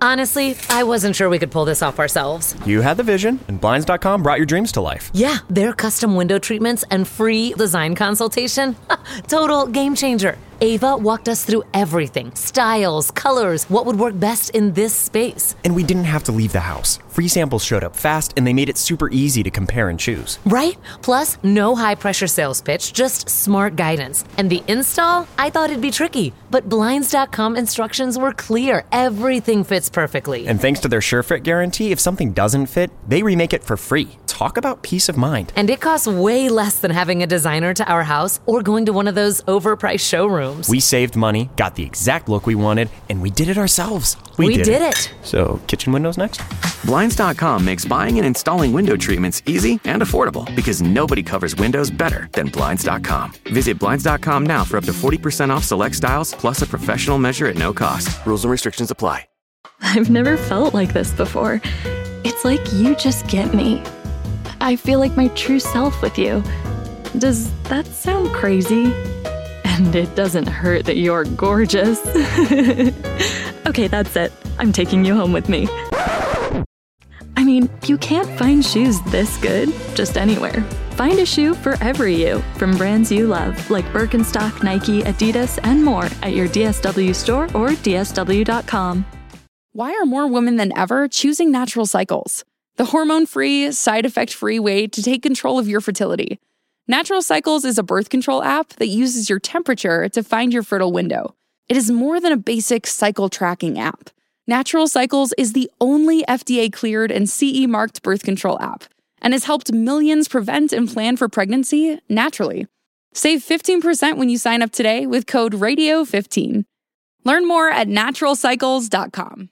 Honestly, I wasn't sure we could pull this off ourselves. You had the vision, and Blinds.com brought your dreams to life. Yeah, their custom window treatments and free design consultation. Total game changer. Ava walked us through everything. Styles, colors, what would work best in this space. And we didn't have to leave the house. Free samples showed up fast, and they made it super easy to compare and choose. Right? Plus, no high-pressure sales pitch, just smart guidance. And the install? I thought it'd be tricky, but Blinds.com instructions were clear. Everything fits perfectly. And thanks to their SureFit guarantee, if something doesn't fit, they remake it for free. Talk about peace of mind. And it costs way less than having a designer to our house or going to one of those overpriced showrooms. We saved money, got the exact look we wanted, and we did it ourselves. We did it. So, kitchen windows next? Blinds.com makes buying and installing window treatments easy and affordable because nobody covers windows better than Blinds.com. Visit Blinds.com now for up to 40% off select styles, plus a professional measure at no cost. Rules and restrictions apply. I've never felt like this before. It's like you just get me. I feel like my true self with you. Does that sound crazy? And it doesn't hurt that you're gorgeous. Okay, that's it. I'm taking you home with me. I mean, you can't find shoes this good just anywhere. Find a shoe for every you from brands you love, like Birkenstock, Nike, Adidas, and more at your DSW store or DSW.com. Why are more women than ever choosing Natural Cycles? The hormone-free, side-effect-free way to take control of your fertility. Natural Cycles is a birth control app that uses your temperature to find your fertile window. It is more than a basic cycle tracking app. Natural Cycles is the only FDA-cleared and CE-marked birth control app and has helped millions prevent and plan for pregnancy naturally. Save 15% when you sign up today with code RADIO15. Learn more at naturalcycles.com.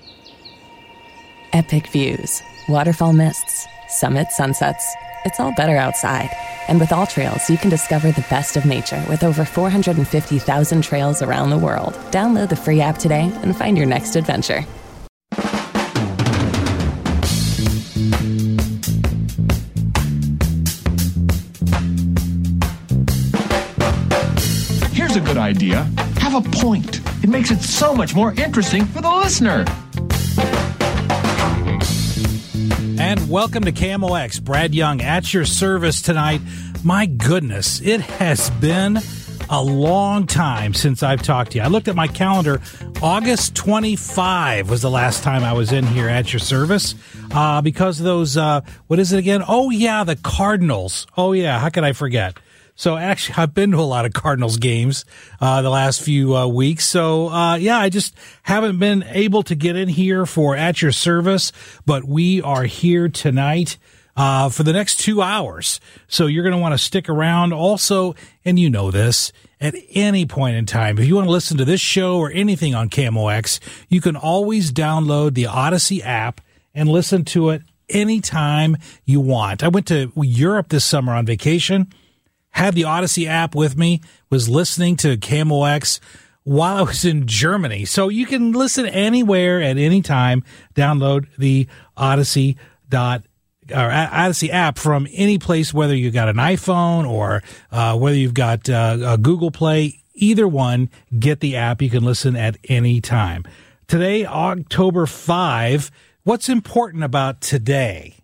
Epic views, waterfall mists, summit sunsets. It's all better outside. And with AllTrails, you can discover the best of nature with over 450,000 trails around the world. Download the free app today and find your next adventure. Here's a good idea. Have a point. It makes it so much more interesting for the listener. And welcome to KMOX. Brad Young at your service tonight. My goodness, it has been a long time since I've talked to you. I looked at my calendar. August 25 was the last time I was in here at your service because of those, what is it again? Oh, yeah, the Cardinals. Oh, yeah, how could I forget? So actually, I've been to a lot of Cardinals games the last few weeks. So yeah, I just haven't been able to get in here for At Your Service, but we are here tonight for the next 2 hours. So you're going to want to stick around. Also, and you know this, at any point in time, if you want to listen to this show or anything on KMOX, you can always download the Odyssey app and listen to it anytime you want. I went to Europe this summer on vacation. Had the Odyssey app with me, was listening to KMOX while I was in Germany. So you can listen anywhere at any time. Download the Odyssey app from any place, whether you got an iPhone or whether you've got a Google Play. Either one, get the app. You can listen at any time. Today, October 5, what's important about today?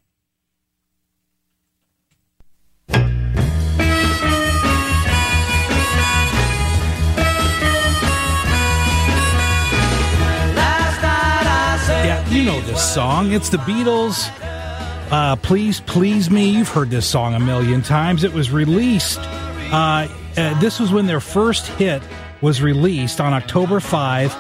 Yeah, you know this song. It's the Beatles. Please Please Me. You've heard this song a million times. It was released. This was when their first hit was released on October 5,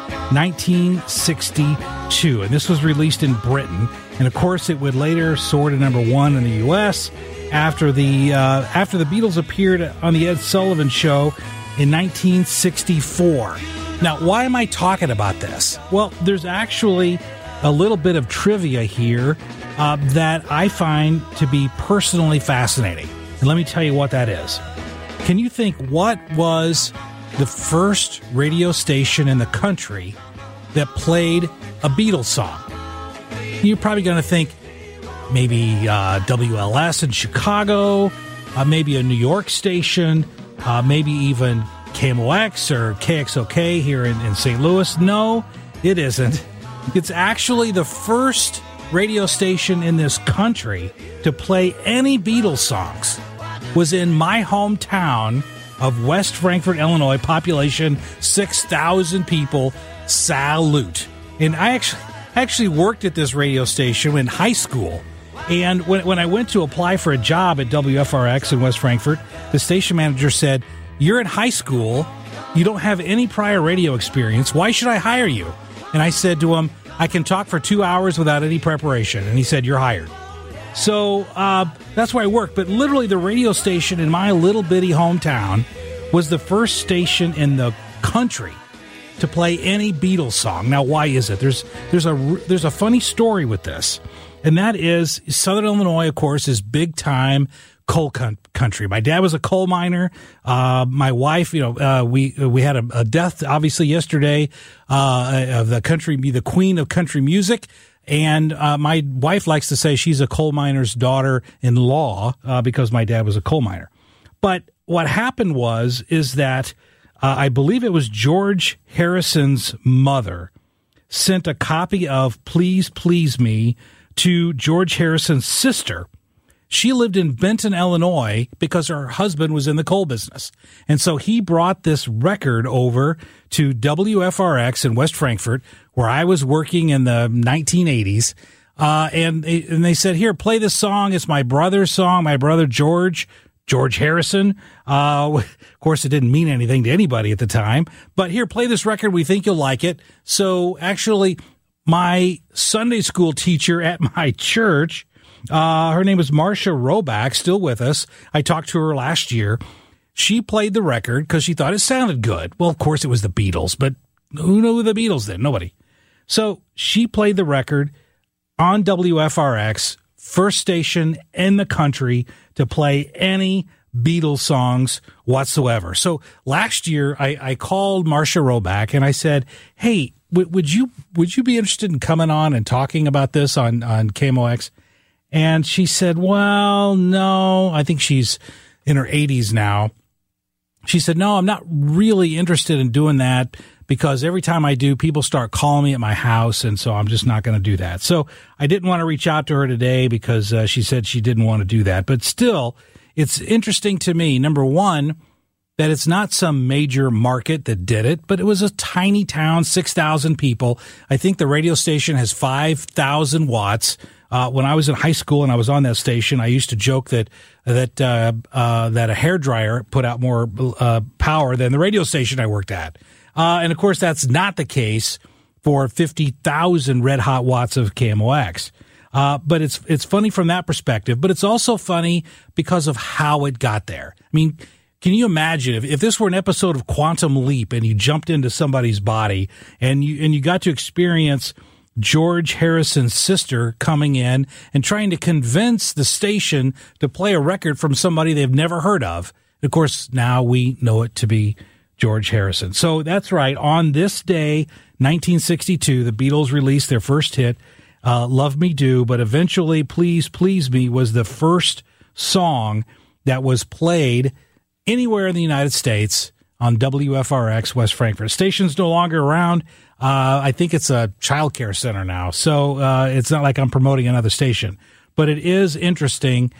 1962. And this was released in Britain. And of course, it would later soar to number one in the U.S. after the Beatles appeared on the Ed Sullivan Show in 1964. Now, why am I talking about this? Well, there's actually a little bit of trivia here that I find to be personally fascinating. And let me tell you what that is. Can you think what was the first radio station in the country that played a Beatles song? You're probably going to think maybe WLS in Chicago, maybe a New York station, maybe even KMOX or KXOK here in St. Louis. No, it isn't. It's actually the first radio station in this country to play any Beatles songs. Was in my hometown of West Frankfort, Illinois, population 6,000 people. Salute. And I actually worked at this radio station in high school. And when I went to apply for a job at WFRX in West Frankfort, the station manager said, "You're in high school. You don't have any prior radio experience. Why should I hire you?" And I said to him, "I can talk for 2 hours without any preparation." And he said, "You're hired." So that's where I worked. But literally the radio station in my little bitty hometown was the first station in the country to play any Beatles song. Now, why is it? There's a funny story with this. And that is, Southern Illinois, of course, is big-time coal country. My dad was a coal miner. My wife, we had a death, obviously, yesterday of the queen of country music. And my wife likes to say she's a coal miner's daughter-in-law because my dad was a coal miner. But what happened is that I believe it was George Harrison's mother sent a copy of Please Please Me to George Harrison's sister. She lived in Benton, Illinois, because her husband was in the coal business. And so he brought this record over to WFRX in West Frankfort, where I was working in the 1980s. And they said, "Here, play this song. It's my brother's song, my brother George Harrison." Of course, it didn't mean anything to anybody at the time. But here, play this record. We think you'll like it. So actually, my Sunday school teacher at my church, her name was Marcia Roback, still with us. I talked to her last year. She played the record because she thought it sounded good. Well, of course, it was the Beatles, but who knew the Beatles then? Nobody. So she played the record on WFRX, first station in the country to play any Beatles songs whatsoever. So last year, I called Marcia Roback and I said, "Hey, would you be interested in coming on and talking about this on KMOX?" And she said, "Well, no." I think she's in her 80s now. She said, "No, I'm not really interested in doing that because every time I do, people start calling me at my house, and so I'm just not going to do that." So I didn't want to reach out to her today because she said she didn't want to do that. But still, it's interesting to me, number one, that it's not some major market that did it, but it was a tiny town, 6,000 people. I think the radio station has 5,000 watts. When I was in high school and I was on that station, I used to joke that a hairdryer put out more power than the radio station I worked at. And of course, that's not the case for 50,000 red hot watts of KMOX. But it's funny from that perspective, but it's also funny because of how it got there. I mean, can you imagine if this were an episode of Quantum Leap and you jumped into somebody's body and you got to experience George Harrison's sister coming in and trying to convince the station to play a record from somebody they've never heard of. Of course, now we know it to be George Harrison. So that's right. On this day, 1962, the Beatles released their first hit, Love Me Do, but eventually Please Please Me was the first song that was played anywhere in the United States on WFRX West Frankfort. Station's no longer around. I think it's a child care center now, so it's not like I'm promoting another station. But it is interesting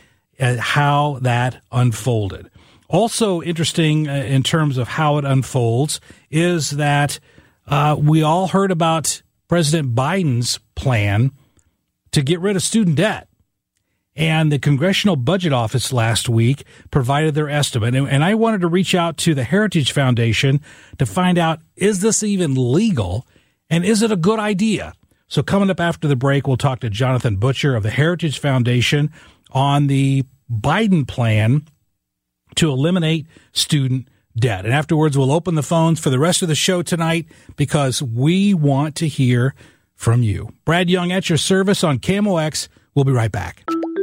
how that unfolded. Also interesting in terms of how it unfolds is that we all heard about President Biden's plan to get rid of student debt. And the Congressional Budget Office last week provided their estimate. And I wanted to reach out to the Heritage Foundation to find out, is this even legal? And is it a good idea? So coming up after the break, we'll talk to Jonathan Butcher of the Heritage Foundation on the Biden plan to eliminate student debt. And afterwards, we'll open the phones for the rest of the show tonight because we want to hear from you. Brad Young at your service on KMOX. We'll be right back.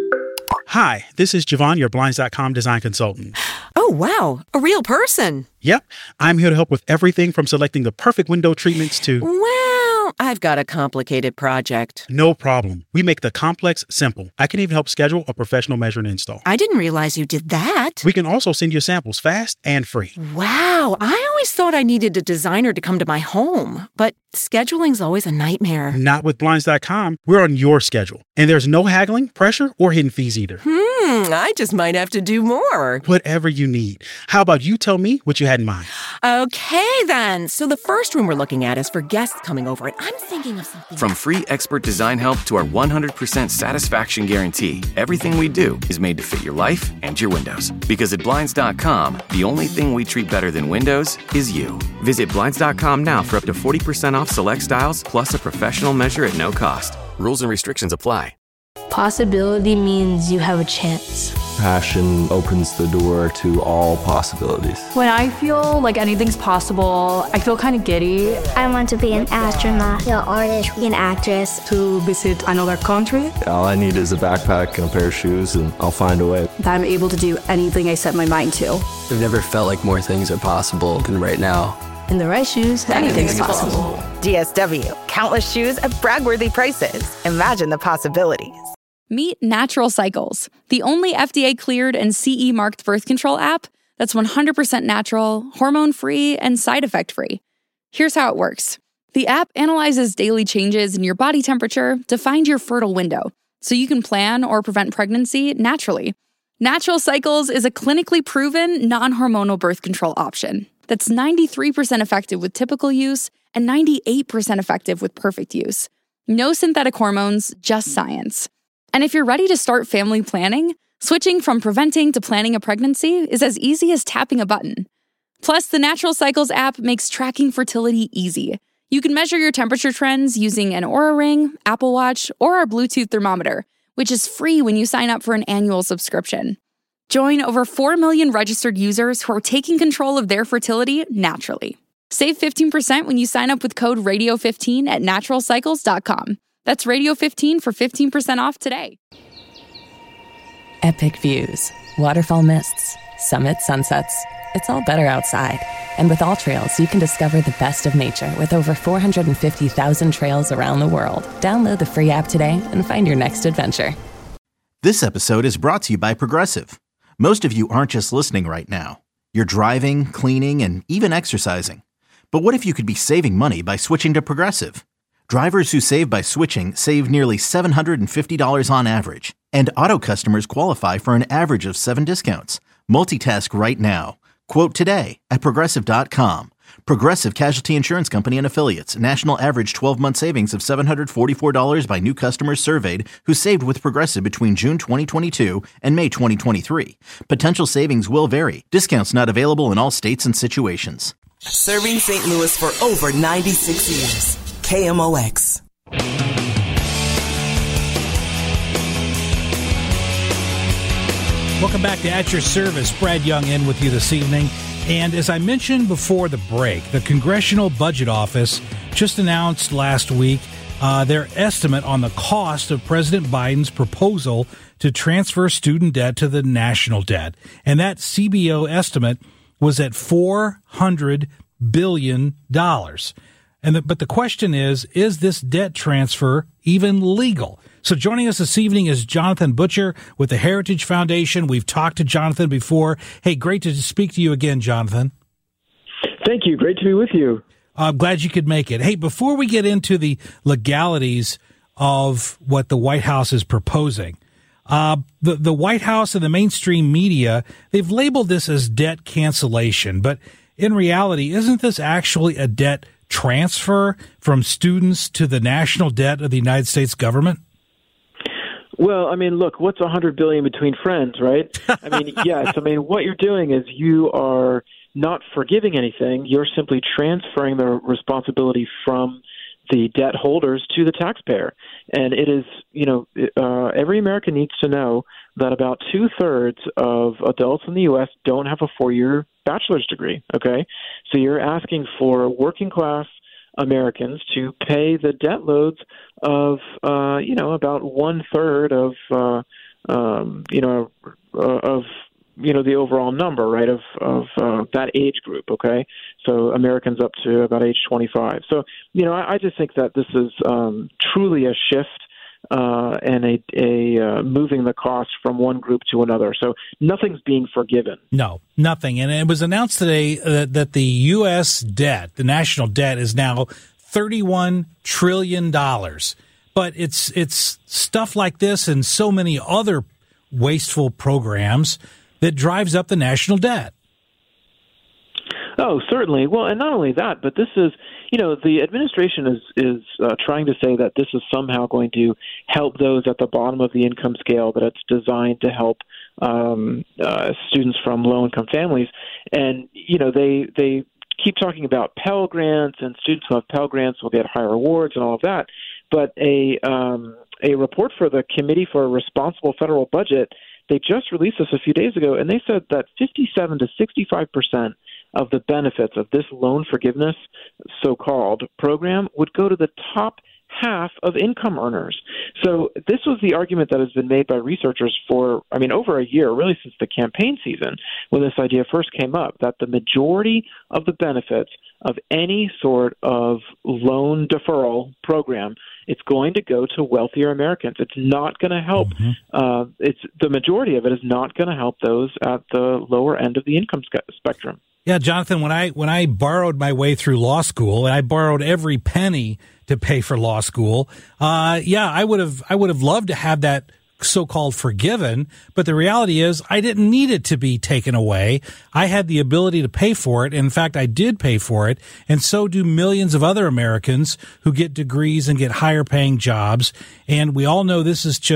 Hi, this is Javon, your Blinds.com design consultant. Oh, wow. A real person. Yep. I'm here to help with everything from selecting the perfect window treatments to... Well, I've got a complicated project. No problem. We make the complex simple. I can even help schedule a professional measure and install. I didn't realize you did that. We can also send you samples fast and free. Wow, I always thought I needed a designer to come to my home, but scheduling's always a nightmare. Not with Blinds.com. We're on your schedule. And there's no haggling, pressure, or hidden fees either. I just might have to do more. Whatever you need. How about you tell me what you had in mind? Okay, then. So the first room we're looking at is for guests coming over, and I'm thinking of something. From free expert design help to our 100% satisfaction guarantee, everything we do is made to fit your life and your windows. Because at Blinds.com, the only thing we treat better than windows is you. Visit Blinds.com now for up to 40% off select styles, plus a professional measure at no cost. Rules and restrictions apply. Possibility means you have a chance. Passion opens the door to all possibilities. When I feel like anything's possible, I feel kind of giddy. I want to be an astronaut, an artist, an actress. To visit another country. All I need is a backpack and a pair of shoes, and I'll find a way. That I'm able to do anything I set my mind to. I've never felt like more things are possible than right now. In the right shoes, anything's possible. DSW, countless shoes at brag-worthy prices. Imagine the possibilities. Meet Natural Cycles, the only FDA-cleared and CE-marked birth control app that's 100% natural, hormone-free, and side effect-free. Here's how it works. The app analyzes daily changes in your body temperature to find your fertile window, so you can plan or prevent pregnancy naturally. Natural Cycles is a clinically proven, non-hormonal birth control option that's 93% effective with typical use and 98% effective with perfect use. No synthetic hormones, just science. And if you're ready to start family planning, switching from preventing to planning a pregnancy is as easy as tapping a button. Plus, the Natural Cycles app makes tracking fertility easy. You can measure your temperature trends using an Oura Ring, Apple Watch, or our Bluetooth thermometer, which is free when you sign up for an annual subscription. Join over 4 million registered users who are taking control of their fertility naturally. Save 15% when you sign up with code RADIO15 at naturalcycles.com. That's Radio15 for 15% off today. Epic views, waterfall mists, summit sunsets. It's all better outside. And with AllTrails, you can discover the best of nature with over 450,000 trails around the world. Download the free app today and find your next adventure. This episode is brought to you by Progressive. Most of you aren't just listening right now. You're driving, cleaning, and even exercising. But what if you could be saving money by switching to Progressive? Drivers who save by switching save nearly $750 on average, and auto customers qualify for an average of 7 discounts. Multitask right now. Quote today at Progressive.com. Progressive Casualty Insurance Company and Affiliates. National average 12-month savings of $744 by new customers surveyed who saved with Progressive between June 2022 and May 2023. Potential savings will vary. Discounts not available in all states and situations. Serving St. Louis for over 96 years. KMOX. Welcome back to At Your Service. Brad Young in with you this evening. And as I mentioned before the break, the Congressional Budget Office just announced last week their estimate on the cost of President Biden's proposal to transfer student debt to the national debt. And that CBO estimate was at $400 billion. But the question is this debt transfer even legal? So joining us this evening is Jonathan Butcher with the Heritage Foundation. We've talked to Jonathan before. Hey, great to speak to you again, Jonathan. Thank you. Great to be with you. I'm glad you could make it. Hey, before we get into the legalities of what the White House is proposing, the White House and the mainstream media, they've labeled this as debt cancellation. But in reality, isn't this actually a debt transfer from students to the national debt of the United States government? Well, I mean, look, what's $100 billion between friends, right? I mean, yes. I mean, what you're doing is you are not forgiving anything. You're simply transferring the responsibility from the debt holders to the taxpayer. And it is, every American needs to know that about 2/3 of adults in the U.S. don't have a 4-year bachelor's degree, okay? So you're asking for working class Americans to pay the debt loads of, about 1/3 of the overall number, right, of that age group, okay? So Americans up to about age 25. So, I just think that this is truly a shift and a moving the cost from one group to another. So nothing's being forgiven. No, nothing. And it was announced today that the U.S. debt, the national debt, is now $31 trillion. But it's stuff like this and so many other wasteful programs that drives up the national debt. Oh, certainly. Well, and not only that, but this is, the administration is trying to say that this is somehow going to help those at the bottom of the income scale, that it's designed to help students from low-income families. And, they keep talking about Pell Grants, and students who have Pell Grants will get higher rewards and all of that. But a report for the Committee for a Responsible Federal Budget, they just released this a few days ago, and they said that 57 to 65% of the benefits of this loan forgiveness, so-called program, would go to the top half of income earners. So this was the argument that has been made by researchers for, over a year, really since the campaign season, when this idea first came up, that the majority of the benefits of any sort of loan deferral program, it's going to go to wealthier Americans. It's not going to help. It's the majority of it is not going to help those at the lower end of the income spectrum. Yeah, Jonathan, when I borrowed my way through law school, and I borrowed every penny to pay for law school, I would have loved to have that so-called forgiven, but the reality is I didn't need it to be taken away. I had the ability to pay for it. In fact, I did pay for it, and so do millions of other Americans who get degrees and get higher paying jobs. And we all know this is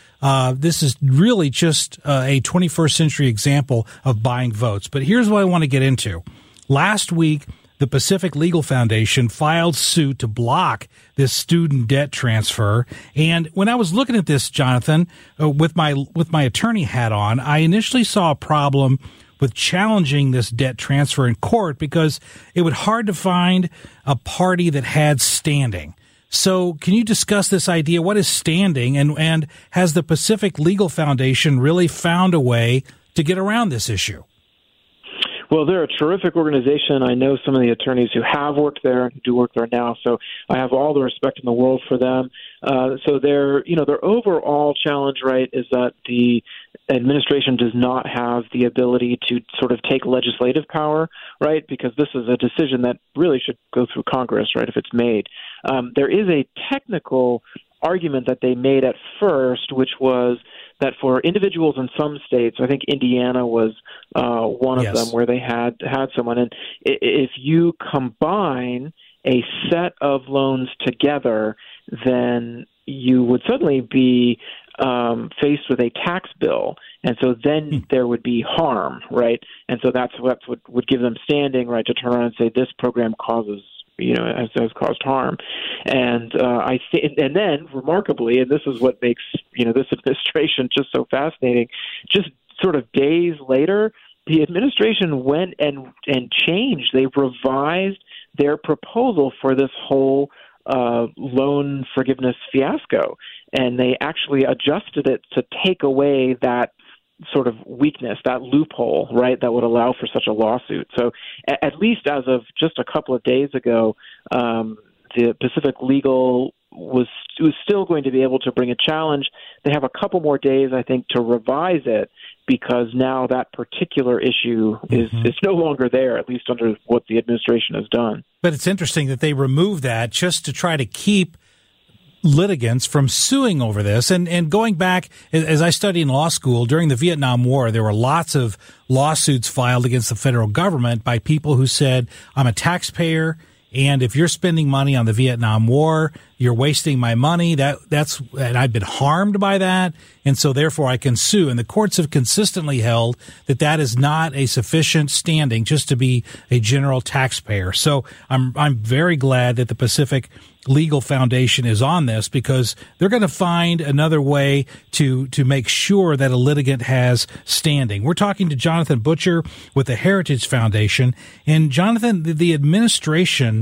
really just a 21st century example of buying votes. But here's what I want to get into. Last week, the Pacific Legal Foundation filed suit to block this student debt transfer. And when I was looking at this, Jonathan, with my attorney hat on, I initially saw a problem with challenging this debt transfer in court because it was hard to find a party that had standing. So can you discuss this idea? What is standing, and has the Pacific Legal Foundation really found a way to get around this issue? Well, they're a terrific organization. I know some of the attorneys who have worked there and do work there now, so I have all the respect in the world for them. So their overall challenge, right, is that the administration does not have the ability to sort of take legislative power, right, because this is a decision that really should go through Congress, right, if it's made. There is a technical argument that they made at first, which was that for individuals in some states, I think Indiana was one of them where they had someone. And if you combine a set of loans together, then you would suddenly be faced with a tax bill. And so then there would be harm, right? And so that's what would give them standing, right, to turn around and say this program causes has caused harm. And and then remarkably, and this is what makes, this administration just so fascinating, just sort of days later, the administration went and changed. They revised their proposal for this whole loan forgiveness fiasco. And they actually adjusted it to take away that sort of weakness, that loophole, right, that would allow for such a lawsuit. So at least as of just a couple of days ago, the Pacific Legal was still going to be able to bring a challenge. They have a couple more days, I think, to revise it, because now that particular issue is no longer there, at least under what the administration has done. But it's interesting that they removed that just to try to keep litigants from suing over this. And going back, as I studied in law school, during the Vietnam War, there were lots of lawsuits filed against the federal government by people who said, I'm a taxpayer, and if you're spending money on the Vietnam War, you're wasting my money. And I've been harmed by that, and so therefore I can sue. And the courts have consistently held that that is not a sufficient standing just to be a general taxpayer. So I'm very glad that the Pacific Legal Foundation is on this, because they're going to find another way to make sure that a litigant has standing. We're talking to Jonathan Butcher with the Heritage Foundation. And Jonathan, the administration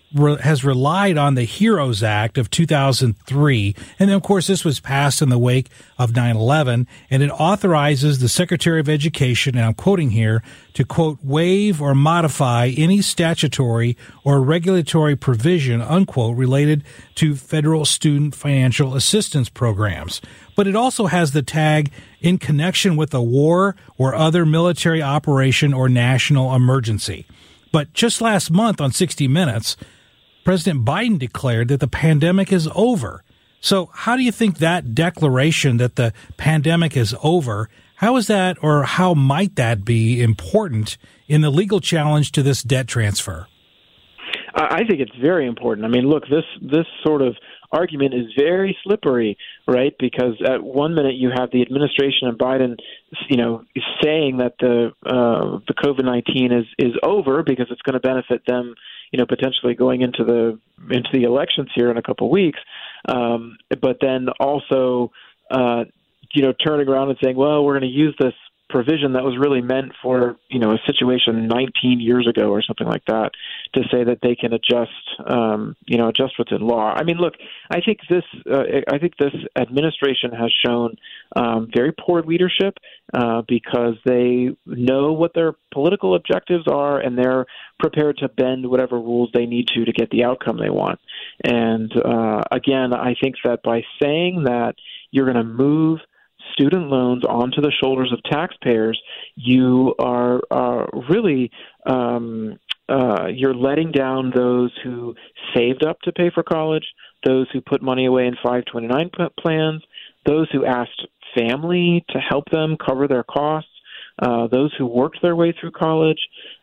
has relied on the HEROES Act of 2003. And then, of course, this was passed in the wake of 9/11, and it authorizes the Secretary of Education, and I'm quoting here, to, quote, waive or modify any statutory or regulatory provision, unquote, related to federal student financial assistance programs. But it also has the tag in connection with a war or other military operation or national emergency. But just last month on 60 Minutes, President Biden declared that the pandemic is over. So how do you think that declaration that the pandemic is over, how is that, or how might that be important in the legal challenge to this debt transfer? I think it's very important. I mean, look, this sort of argument is very slippery, right? Because at one minute you have the administration and Biden, saying that the COVID-19 is over because it's going to benefit them, potentially going into the elections here in a couple of weeks. But then also, turning around and saying, well, we're going to use this provision that was really meant for, a situation 19 years ago or something like that, to say that they can adjust what's in law. I mean, look, I think this administration has shown very poor leadership because they know what their political objectives are, and they're prepared to bend whatever rules they need to get the outcome they want. And again, I think that by saying that you're going to move student loans onto the shoulders of taxpayers, you are really you're letting down those who saved up to pay for college, those who put money away in 529 plans, those who asked family to help them cover their costs, those who worked their way through college.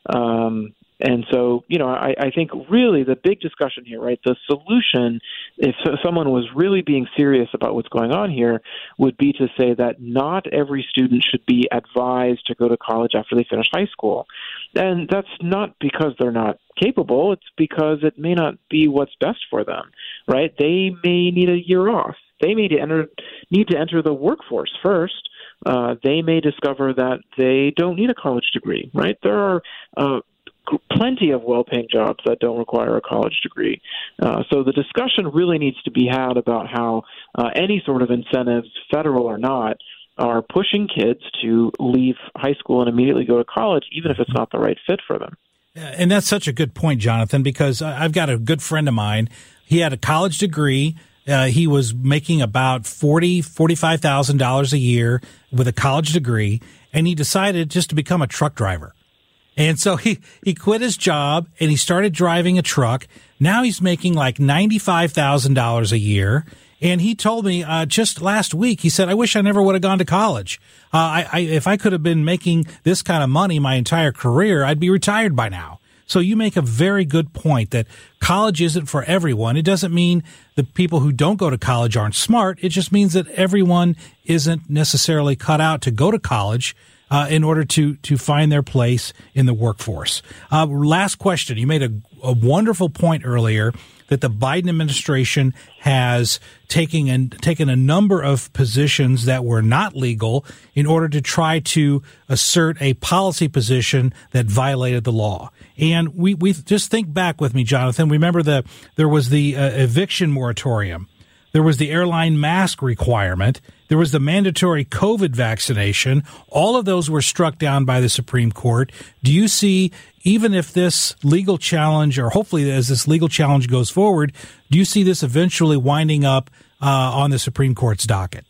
And so, I think really the big discussion here, right, the solution, if someone was really being serious about what's going on here, would be to say that not every student should be advised to go to college after they finish high school. And that's not because they're not capable. It's because it may not be what's best for them, right? They may need a year off. They may need to enter the workforce first. They may discover that they don't need a college degree, right? There are plenty of well-paying jobs that don't require a college degree. So the discussion really needs to be had about how any sort of incentives, federal or not, are pushing kids to leave high school and immediately go to college, even if it's not the right fit for them. And that's such a good point, Jonathan, because I've got a good friend of mine. He had a college degree. He was making about $45,000 a year with a college degree, and he decided just to become a truck driver. And so he quit his job and he started driving a truck. Now he's making like $95,000 a year. And he told me just last week, he said, I wish I never would have gone to college. If I could have been making this kind of money my entire career, I'd be retired by now. So you make a very good point that college isn't for everyone. It doesn't mean the people who don't go to college aren't smart. It just means that everyone isn't necessarily cut out to go to college in order to find their place in the workforce. Last question. You made a wonderful point earlier that the Biden administration has taken a number of positions that were not legal in order to try to assert a policy position that violated the law. And we just think back with me, Jonathan. Remember there was the eviction moratorium. There was the airline mask requirement. There was the mandatory COVID vaccination. All of those were struck down by the Supreme Court. Do you see, even if this legal challenge, or hopefully as this legal challenge goes forward, do you see this eventually winding up on the Supreme Court's docket?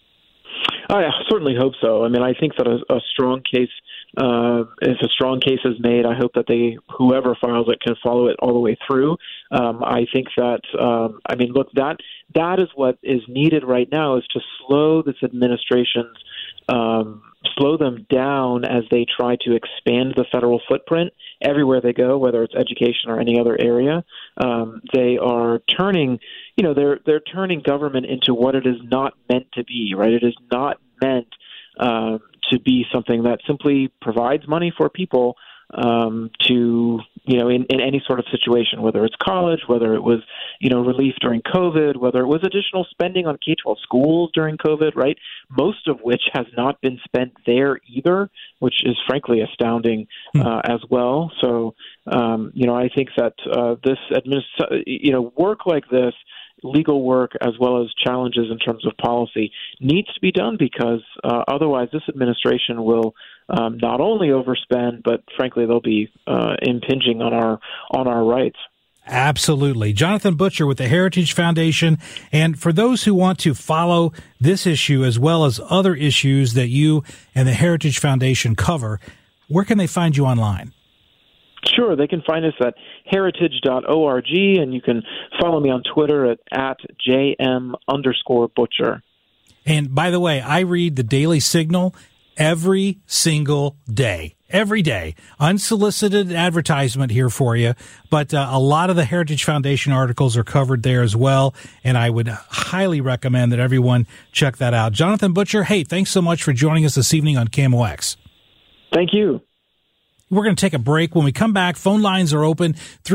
I certainly hope so. I mean, I think that a strong case, if a strong case is made, I hope that whoever files it can follow it all the way through. I think that, look, that is what is needed right now, is to slow this administration's, slow them down as they try to expand the federal footprint everywhere they go, whether it's education or any other area. They are turning, they're turning government into what it is not meant to be, right? It is not meant to be something that simply provides money for people to, in any sort of situation, whether it's college, whether it was, relief during COVID, whether it was additional spending on K-12 schools during COVID, right? Most of which has not been spent there either, which is frankly astounding as well. So, I think that this work like this, legal work as well as challenges in terms of policy, needs to be done because otherwise this administration will not only overspend, but frankly they'll be impinging on our rights. Absolutely. Jonathan Butcher with the Heritage Foundation. And for those who want to follow this issue as well as other issues that you and the Heritage Foundation cover, where can they find you online? Sure. They can find us at heritage.org, and you can follow me on Twitter at JM_Butcher. And by the way, I read the Daily Signal every single day. Every day. Unsolicited advertisement here for you, but a lot of the Heritage Foundation articles are covered there as well, and I would highly recommend that everyone check that out. Jonathan Butcher, hey, thanks so much for joining us this evening on KMOX. Thank you. We're going to take a break. When we come back, phone lines are open,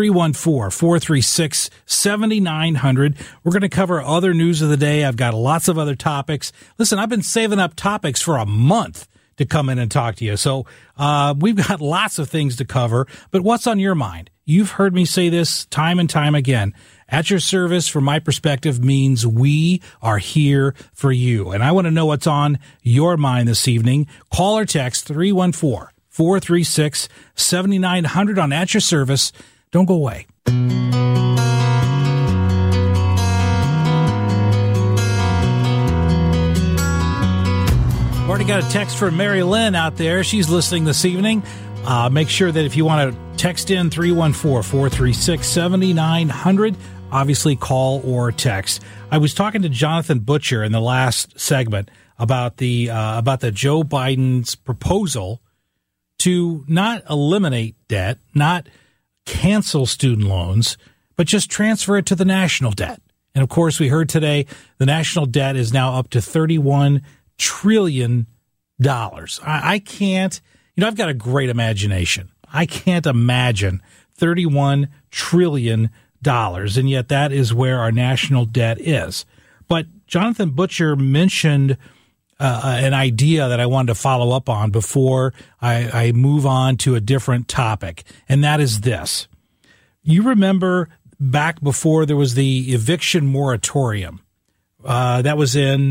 314-436-7900. We're going to cover other news of the day. I've got lots of other topics. Listen, I've been saving up topics for a month to come in and talk to you. So we've got lots of things to cover. But what's on your mind? You've heard me say this time and time again. At your service, from my perspective, means we are here for you. And I want to know what's on your mind this evening. Call or text 314-436-7900 on At Your Service. Don't go away. Already got a text from Mary Lynn out there. She's listening this evening. Make sure that if you want to text in 314-436-7900, obviously call or text. I was talking to Jonathan Butcher in the last segment about the Joe Biden's proposal to not eliminate debt, not cancel student loans, but just transfer it to the national debt. And of course, we heard today the national debt is now up to $31 trillion. I can't, I've got a great imagination. I can't imagine $31 trillion, and yet that is where our national debt is. But Jonathan Butcher mentioned an idea that I wanted to follow up on before I move on to a different topic, and that is this. You remember back before there was the eviction moratorium, that was in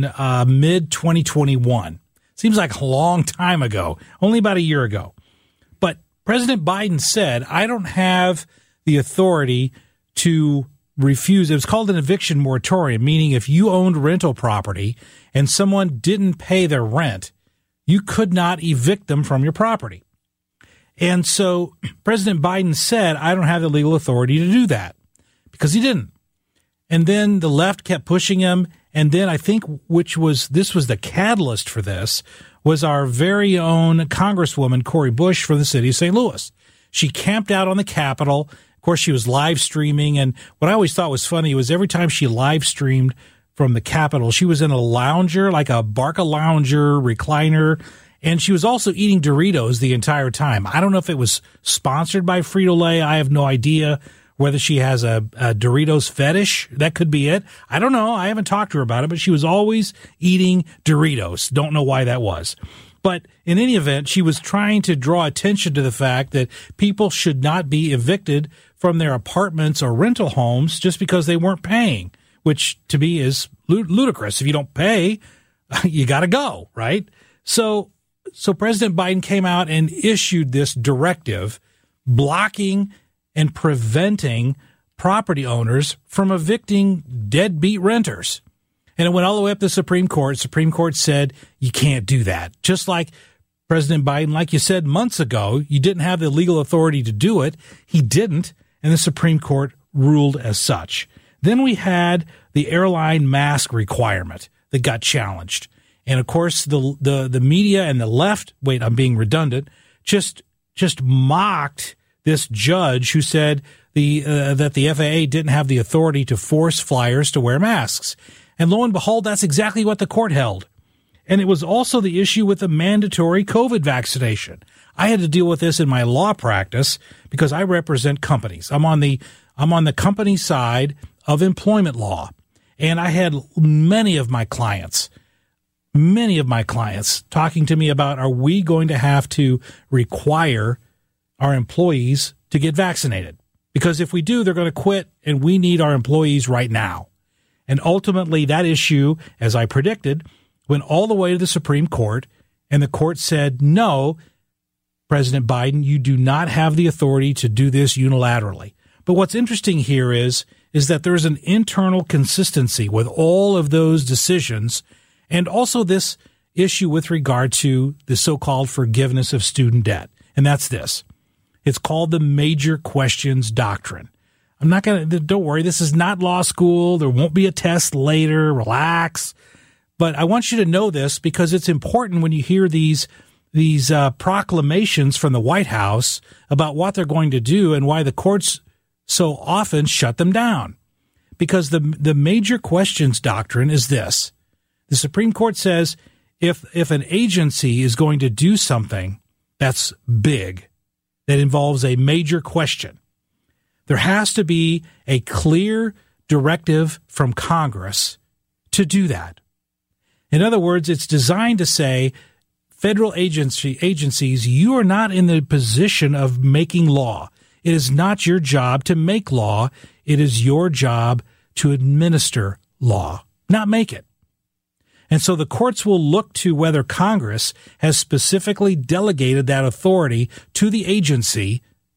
mid-2021. Seems like a long time ago, only about a year ago. But President Biden said, I don't have the authority to refuse. It was called an eviction moratorium, meaning if you owned rental property and someone didn't pay their rent, you could not evict them from your property. And so President Biden said, I don't have the legal authority to do that, because he didn't. And then the left kept pushing him. And then I think this was the catalyst for this, was our very own Congresswoman, Cori Bush, from the city of St. Louis. She camped out on the Capitol. Of course, she was live streaming. And what I always thought was funny was every time she live streamed from the Capitol, she was in a lounger, like a Barca lounger recliner. And she was also eating Doritos the entire time. I don't know if it was sponsored by Frito-Lay. I have no idea. Whether she has a Doritos fetish, that could be it. I don't know. I haven't talked to her about it, but she was always eating Doritos. Don't know why that was. But in any event, she was trying to draw attention to the fact that people should not be evicted from their apartments or rental homes just because they weren't paying, which to me is ludicrous. If you don't pay, you got to go, right? So President Biden came out and issued this directive blocking and preventing property owners from evicting deadbeat renters. And it went all the way up to the Supreme Court. Supreme Court said you can't do that. Just like President Biden, like you said months ago, you didn't have the legal authority to do it. He didn't, and the Supreme Court ruled as such. Then we had the airline mask requirement that got challenged. And of course, the media and the left, wait, I'm being redundant, just mocked this judge who said that the FAA didn't have the authority to force flyers to wear masks. And lo and behold, that's exactly what the court held. And it was also the issue with the mandatory COVID vaccination. I had to deal with this in my law practice because I represent companies. I'm on the company side of employment law. And I had many of my clients talking to me about, are we going to have to require our employees to get vaccinated? Because if we do, they're going to quit, and we need our employees right now. And ultimately, that issue, as I predicted, went all the way to the Supreme Court, and the court said, no, President Biden, you do not have the authority to do this unilaterally. But what's interesting here is that there's an internal consistency with all of those decisions, and also this issue with regard to the so-called forgiveness of student debt. And that's this. It's called the Major Questions Doctrine. Don't worry, this is not law school. There won't be a test later. Relax. But I want you to know this because it's important when you hear these proclamations from the White House about what they're going to do and why the courts so often shut them down. Because the Major Questions Doctrine is this. The Supreme Court says if an agency is going to do something that's big, that involves a major question, there has to be a clear directive from Congress to do that. In other words, it's designed to say, federal agencies, you are not in the position of making law. It is not your job to make law. It is your job to administer law, not make it. And so the courts will look to whether Congress has specifically delegated that authority to the agency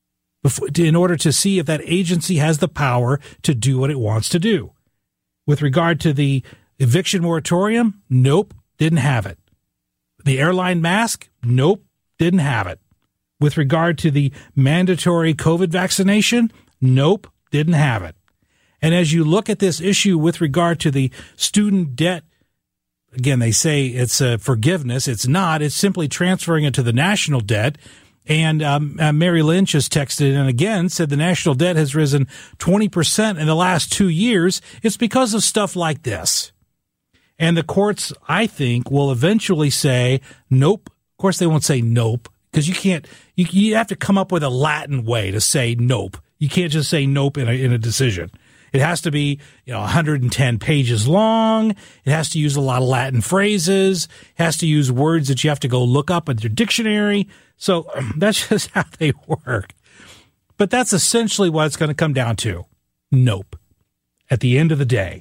in order to see if that agency has the power to do what it wants to do. With regard to the eviction moratorium, nope, didn't have it. The airline mask, nope, didn't have it. With regard to the mandatory COVID vaccination, nope, didn't have it. And as you look at this issue with regard to the student debt, again, they say it's a forgiveness. It's not. It's simply transferring it to the national debt. And Mary Lynch has texted and again said the national debt has risen 20% in the last 2 years. It's because of stuff like this. And the courts, I think, will eventually say, nope. Of course, they won't say nope because you have to come up with a Latin way to say nope. You can't just say nope in a decision. It has to be, 110 pages long. It has to use a lot of Latin phrases. It has to use words that you have to go look up in your dictionary. So that's just how they work. But that's essentially what it's going to come down to. Nope. At the end of the day.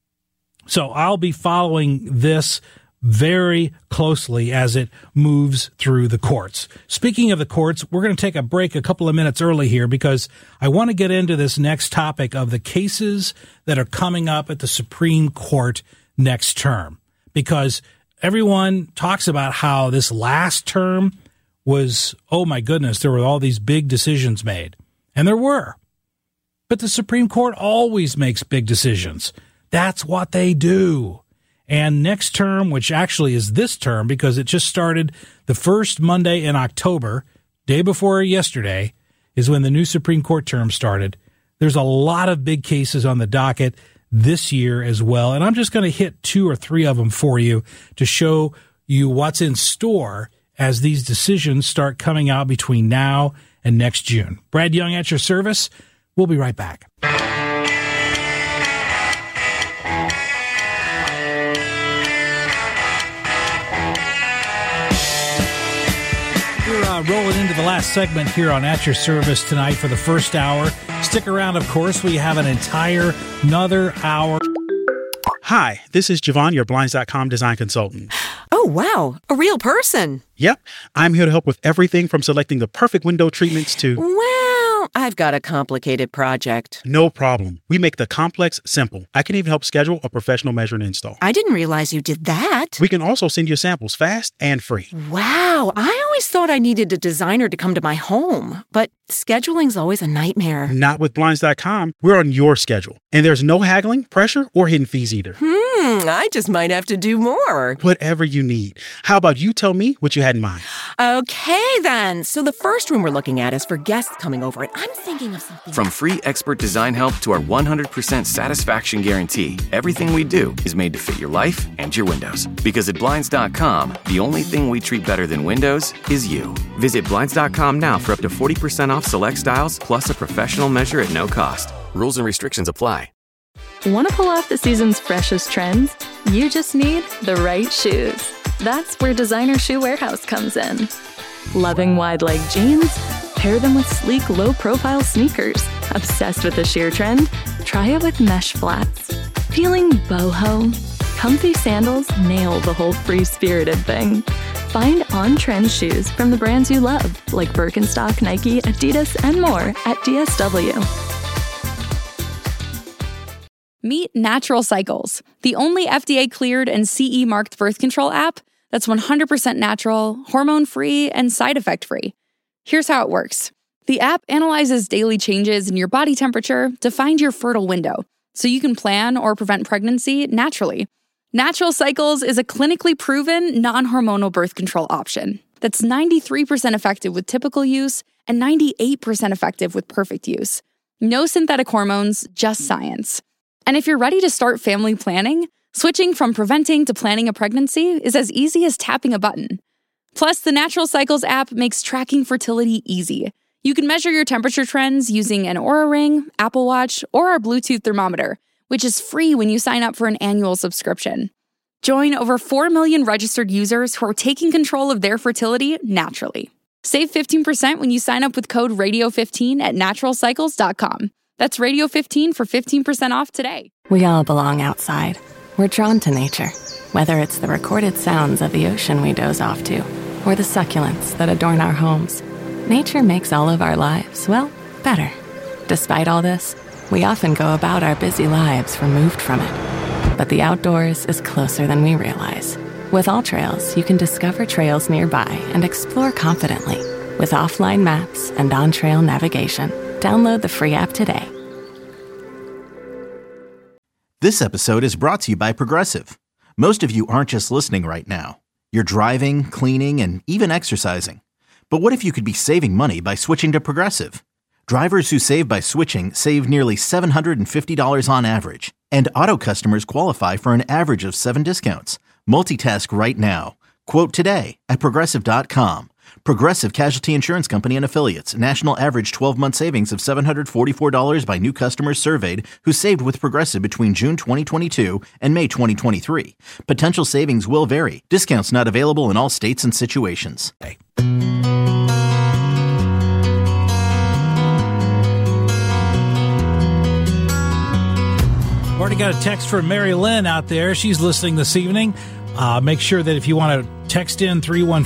So I'll be following this very closely as it moves through the courts. Speaking of the courts, we're going to take a break a couple of minutes early here because I want to get into this next topic of the cases that are coming up at the Supreme Court next term. Because everyone talks about how this last term was, oh my goodness, there were all these big decisions made. And there were. But the Supreme Court always makes big decisions. That's what they do. And next term, which actually is this term because it just started the first Monday in October, day before yesterday, is when the new Supreme Court term started. There's a lot of big cases on the docket this year as well. And I'm just going to hit 2 or 3 of them for you to show you what's in store as these decisions start coming out between now and next June. Brad Young at your service. We'll be right back. Rolling into the last segment here on At Your Service tonight for the first hour. Stick around, of course. We have another hour. Hi, this is Javon, your Blinds.com design consultant. Oh, wow. A real person. Yep. I'm here to help with everything from selecting the perfect window treatments to... Well, I've got a complicated project. No problem. We make the complex simple. I can even help schedule a professional measure and install. I didn't realize you did that. We can also send you samples fast and free. Wow. I always thought I needed a designer to come to my home, but scheduling's always a nightmare. Not with Blinds.com. We're on your schedule. And there's no haggling, pressure, or hidden fees either. I just might have to do more. Whatever you need. How about you tell me what you had in mind? Okay, then. So the first room we're looking at is for guests coming over, and I'm thinking of something. From free expert design help to our 100% satisfaction guarantee, everything we do is made to fit your life and your windows. Because at Blinds.com, the only thing we treat better than windows is you. Visit Blinds.com now for up to 40% off select styles, plus a professional measure at no cost. Rules and restrictions apply. Want to pull off the season's freshest trends? You just need the right shoes. That's where Designer Shoe Warehouse comes in. Loving wide-leg jeans? Pair them with sleek, low-profile sneakers. Obsessed with the sheer trend? Try it with mesh flats. Feeling boho? Comfy sandals nail the whole free-spirited thing. Find on-trend shoes from the brands you love, like Birkenstock, Nike, Adidas, and more at DSW. Meet Natural Cycles, the only FDA-cleared and CE-marked birth control app that's 100% natural, hormone-free, and side effect-free. Here's how it works. The app analyzes daily changes in your body temperature to find your fertile window, so you can plan or prevent pregnancy naturally. Natural Cycles is a clinically proven, non-hormonal birth control option that's 93% effective with typical use and 98% effective with perfect use. No synthetic hormones, just science. And if you're ready to start family planning, switching from preventing to planning a pregnancy is as easy as tapping a button. Plus, the Natural Cycles app makes tracking fertility easy. You can measure your temperature trends using an Oura Ring, Apple Watch, or our Bluetooth thermometer, which is free when you sign up for an annual subscription. Join over 4 million registered users who are taking control of their fertility naturally. Save 15% when you sign up with code RADIO15 at naturalcycles.com. That's Radio15 for 15% off today. We all belong outside. We're drawn to nature, whether it's the recorded sounds of the ocean we doze off to, or the succulents that adorn our homes. Nature makes all of our lives, well, better. Despite all this, we often go about our busy lives removed from it. But the outdoors is closer than we realize. With AllTrails, you can discover trails nearby and explore confidently with offline maps and on-trail navigation. Download the free app today. This episode is brought to you by Progressive. Most of you aren't just listening right now. You're driving, cleaning, and even exercising. But what if you could be saving money by switching to Progressive? Drivers who save by switching save nearly $750 on average. And auto customers qualify for an average of 7 discounts. Multitask right now. Quote today at Progressive.com. Progressive Casualty Insurance Company and Affiliates. National average 12-month savings of $744 by new customers surveyed who saved with Progressive between June 2022 and May 2023. Potential savings will vary. Discounts not available in all states and situations. Already got a text from Mary Lynn out there. She's listening this evening. Make sure that if you want to text in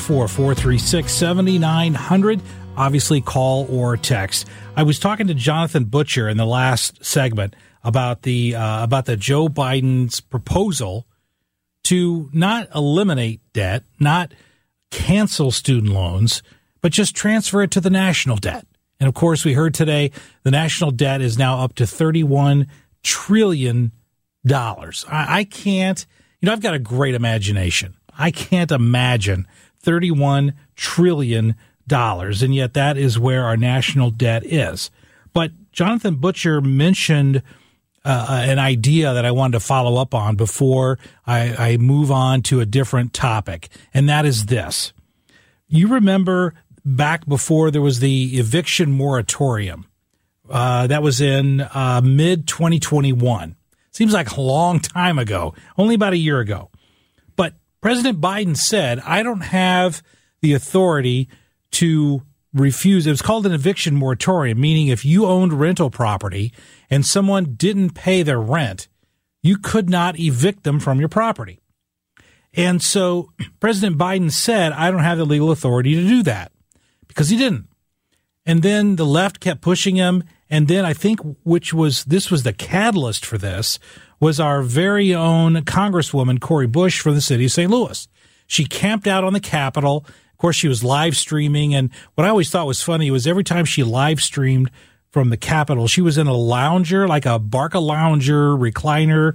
314-436-7900, obviously call or text. I was talking to Jonathan Butcher in the last segment about the Joe Biden's proposal to not eliminate debt, not cancel student loans, but just transfer it to the national debt. And of course, we heard today the national debt is now up to $31 trillion. I can't. I've got a great imagination. I can't imagine $31 trillion, and yet that is where our national debt is. But Jonathan Butcher mentioned an idea that I wanted to follow up on before I move on to a different topic, and that is this. You remember back before there was the eviction moratorium. That was in mid-2021. Seems like a long time ago, only about a year ago. But President Biden said, I don't have the authority to refuse. It was called an eviction moratorium, meaning if you owned rental property and someone didn't pay their rent, you could not evict them from your property. And so President Biden said, I don't have the legal authority to do that, because he didn't. And then the left kept pushing him. And then I think this was the catalyst for this, was our very own Congresswoman, Cori Bush, from the city of St. Louis. She camped out on the Capitol. Of course, she was live streaming. And what I always thought was funny was every time she live streamed from the Capitol, she was in a lounger, like a Barca lounger recliner.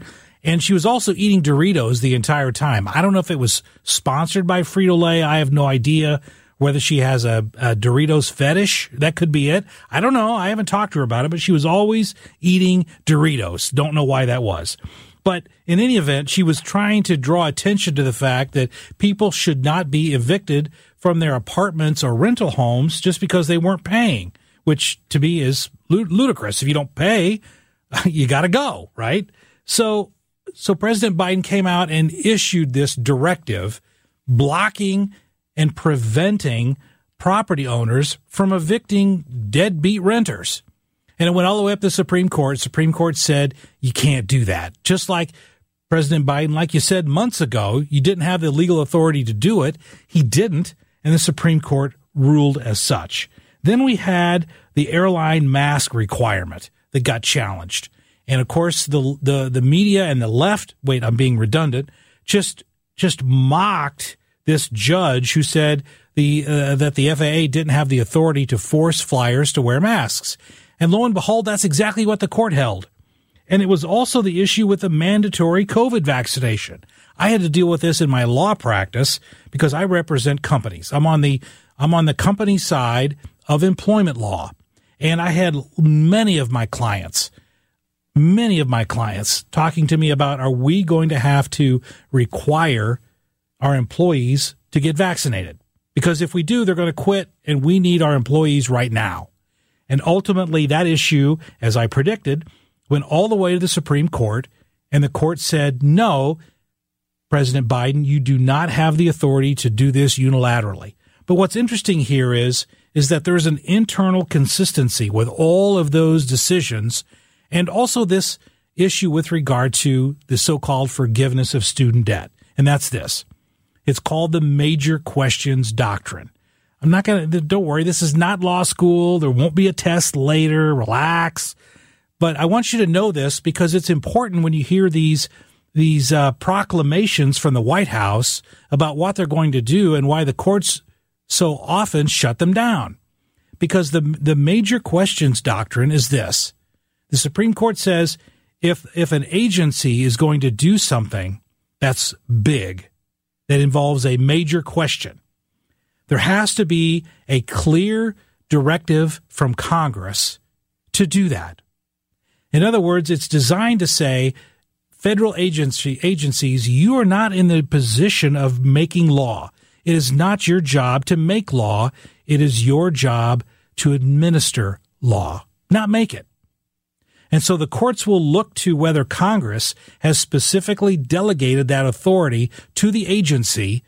And she was also eating Doritos the entire time. I don't know if it was sponsored by Frito-Lay. I have no idea whether she has a Doritos fetish. That could be it. I don't know. I haven't talked to her about it, but she was always eating Doritos. Don't know why that was. But in any event, she was trying to draw attention to the fact that people should not be evicted from their apartments or rental homes just because they weren't paying, which to me is ludicrous. If you don't pay, you got to go, right? So President Biden came out and issued this directive blocking and preventing property owners from evicting deadbeat renters. And it went all the way up to the Supreme Court. Supreme Court said you can't do that. Just like President Biden, like you said months ago, you didn't have the legal authority to do it. He didn't, and the Supreme Court ruled as such. Then we had the airline mask requirement that got challenged. And of course, the media and the left, wait, I'm being redundant, just mocked this judge who said that the FAA didn't have the authority to force flyers to wear masks. And lo and behold, that's exactly what the court held. And it was also the issue with the mandatory COVID vaccination. I had to deal with this in my law practice because I represent companies. I'm on the company side of employment law. And I had many of my clients talking to me about, are we going to have to require our employees to get vaccinated? Because if we do, they're going to quit, and we need our employees right now. And ultimately, that issue, as I predicted, went all the way to the Supreme Court, and the court said, no, President Biden, you do not have the authority to do this unilaterally. But what's interesting here is that there's an internal consistency with all of those decisions, and also this issue with regard to the so-called forgiveness of student debt. And that's this. It's called the Major Questions Doctrine. Don't worry, this is not law school. There won't be a test later. Relax. But I want you to know this because it's important when you hear these proclamations from the White House about what they're going to do and why the courts so often shut them down. Because the Major Questions Doctrine is this. The Supreme Court says if an agency is going to do something that's big, that involves a major question, there has to be a clear directive from Congress to do that. In other words, it's designed to say, federal agencies, you are not in the position of making law. It is not your job to make law. It is your job to administer law, not make it. And so the courts will look to whether Congress has specifically delegated that authority to the agency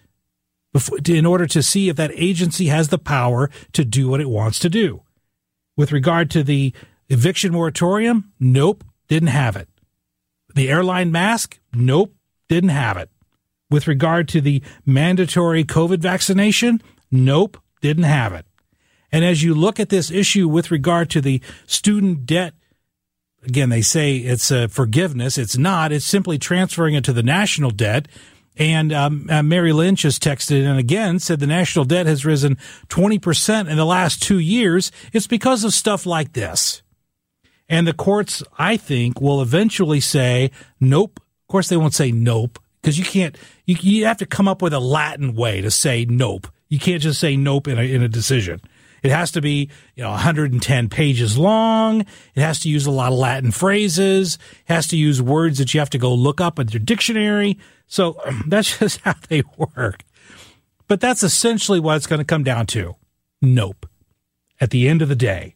in order to see if that agency has the power to do what it wants to do. With regard to the eviction moratorium, nope, didn't have it. The airline mask, nope, didn't have it. With regard to the mandatory COVID vaccination, nope, didn't have it. And as you look at this issue with regard to the student debt, again, they say it's a forgiveness. It's not. It's simply transferring it to the national debt. And Mary Lynch has texted in again, said the national debt has risen 20% in the last 2 years. It's because of stuff like this. And the courts, I think, will eventually say, nope. Of course, they won't say nope, because you can't. You have to come up with a Latin way to say nope. You can't just say nope in a decision. It has to be, 110 pages long. It has to use a lot of Latin phrases. It has to use words that you have to go look up in your dictionary. So that's just how they work. But that's essentially what it's going to come down to. Nope. At the end of the day.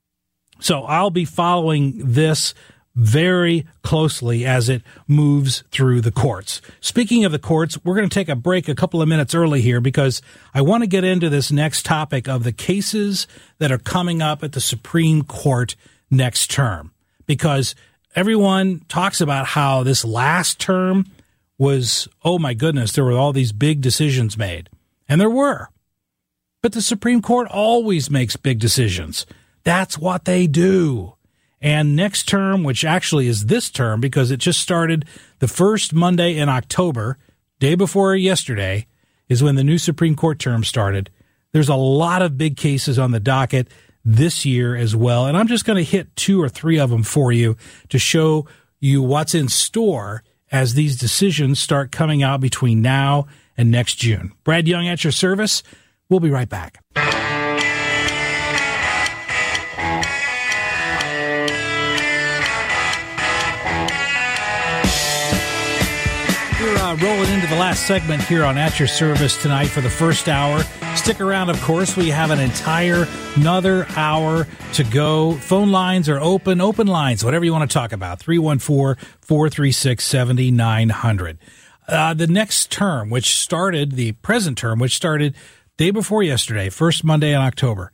So I'll be following this very closely as it moves through the courts. Speaking of the courts, we're going to take a break a couple of minutes early here because I want to get into this next topic of the cases that are coming up at the Supreme Court next term. Because everyone talks about how this last term was, oh my goodness, there were all these big decisions made. And there were. But the Supreme Court always makes big decisions. That's what they do. And next term, which actually is this term because it just started the first Monday in October, day before yesterday, is when the new Supreme Court term started. There's a lot of big cases on the docket this year as well. And I'm just going to hit 2 or 3 of them for you to show you what's in store as these decisions start coming out between now and next June. Brad Young at your service. We'll be right back. We're rolling into the last segment here on At Your Service tonight for the first hour. Stick around, of course. We have another hour to go. Phone lines are open lines, whatever you want to talk about. 314-436-7900. The next term, the present term, which started day before yesterday, first Monday in October.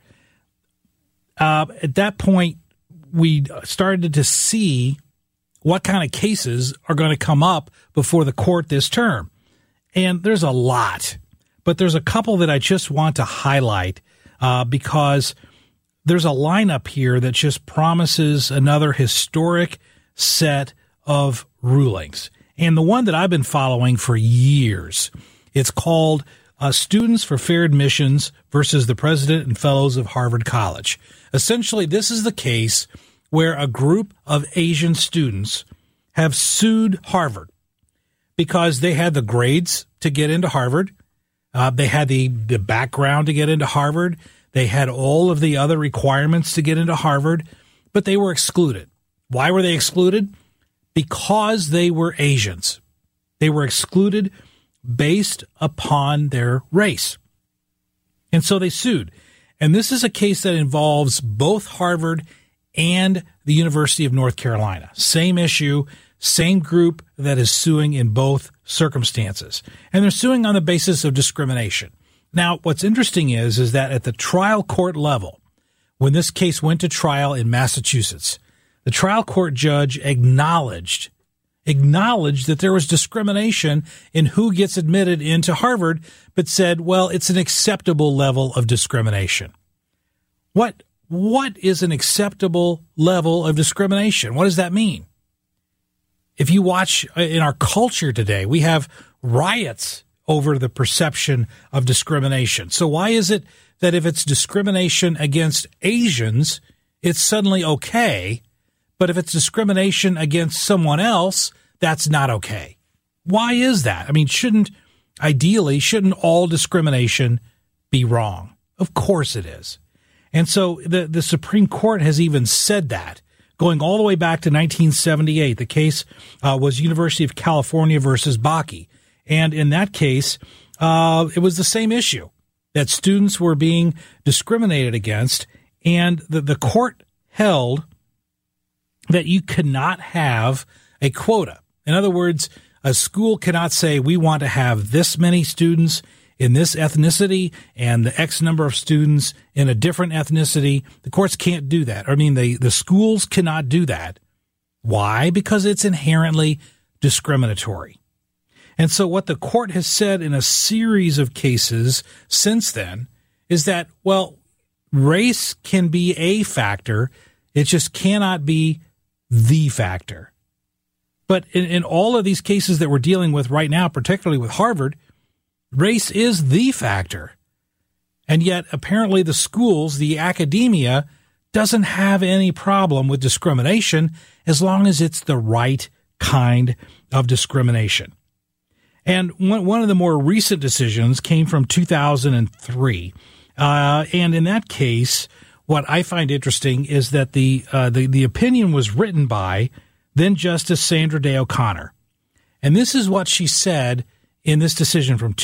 At that point, we started to see what kind of cases are going to come up before the court this term. And there's a lot, but there's a couple that I just want to highlight because there's a lineup here that just promises another historic set of rulings. And the one that I've been following for years, it's called Students for Fair Admissions versus the President and Fellows of Harvard College. Essentially, this is the case where a group of Asian students have sued Harvard because they had the grades to get into Harvard. They had the background to get into Harvard. They had all of the other requirements to get into Harvard, but they were excluded. Why were they excluded? Because they were Asians. They were excluded based upon their race. And so they sued. And this is a case that involves both Harvard and the University of North Carolina. Same issue, same group that is suing in both circumstances. And they're suing on the basis of discrimination. Now, what's interesting is that at the trial court level, when this case went to trial in Massachusetts, the trial court judge acknowledged that there was discrimination in who gets admitted into Harvard, but said, well, it's an acceptable level of discrimination. What is an acceptable level of discrimination? What does that mean? If you watch in our culture today, we have riots over the perception of discrimination. So why is it that if it's discrimination against Asians, it's suddenly okay, but if it's discrimination against someone else, that's not okay? Why is that? I mean, shouldn't all discrimination be wrong? Of course it is. And so the Supreme Court has even said that, going all the way back to 1978. The case was University of California versus Bakke. And in that case, it was the same issue, that students were being discriminated against. And the court held that you could not have a quota. In other words, a school cannot say, we want to have this many students in this ethnicity and the X number of students in a different ethnicity. The courts can't do that. I mean, the schools cannot do that. Why? Because it's inherently discriminatory. And so what the court has said in a series of cases since then is that, well, race can be a factor. It just cannot be the factor. But in all of these cases that we're dealing with right now, particularly with Harvard, race is the factor. And yet, apparently, the schools, the academia, doesn't have any problem with discrimination as long as it's the right kind of discrimination. And one of the more recent decisions came from 2003. And in that case, what I find interesting is that the opinion was written by then Justice Sandra Day O'Connor. And this is what she said in this decision from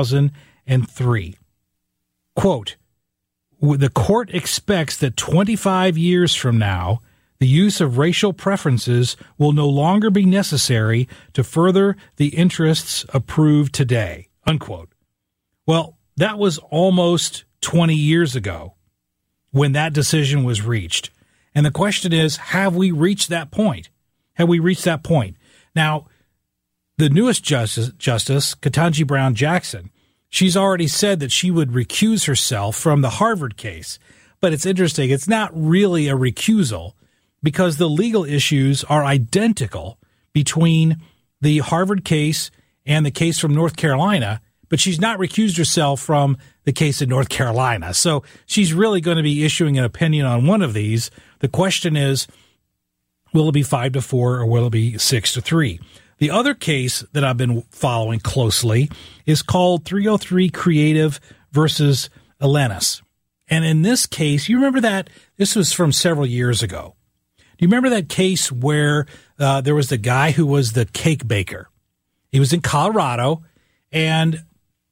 2003. Quote, the court expects that 25 years from now, the use of racial preferences will no longer be necessary to further the interests approved today, unquote. Well, that was almost 20 years ago when that decision was reached. And the question is, have we reached that point? Have we reached that point? Now, the newest Justice, Ketanji Brown Jackson, she's already said that she would recuse herself from the Harvard case. But it's interesting. It's not really a recusal because the legal issues are identical between the Harvard case and the case from North Carolina, but she's not recused herself from the case in North Carolina. So she's really going to be issuing an opinion on one of these. The question is, will it be 5-4 or will it be 6-3? The other case that I've been following closely is called 303 Creative versus Elenis. And in this case, you remember that this was from several years ago. Do you remember that case where there was the guy who was the cake baker? He was in Colorado, and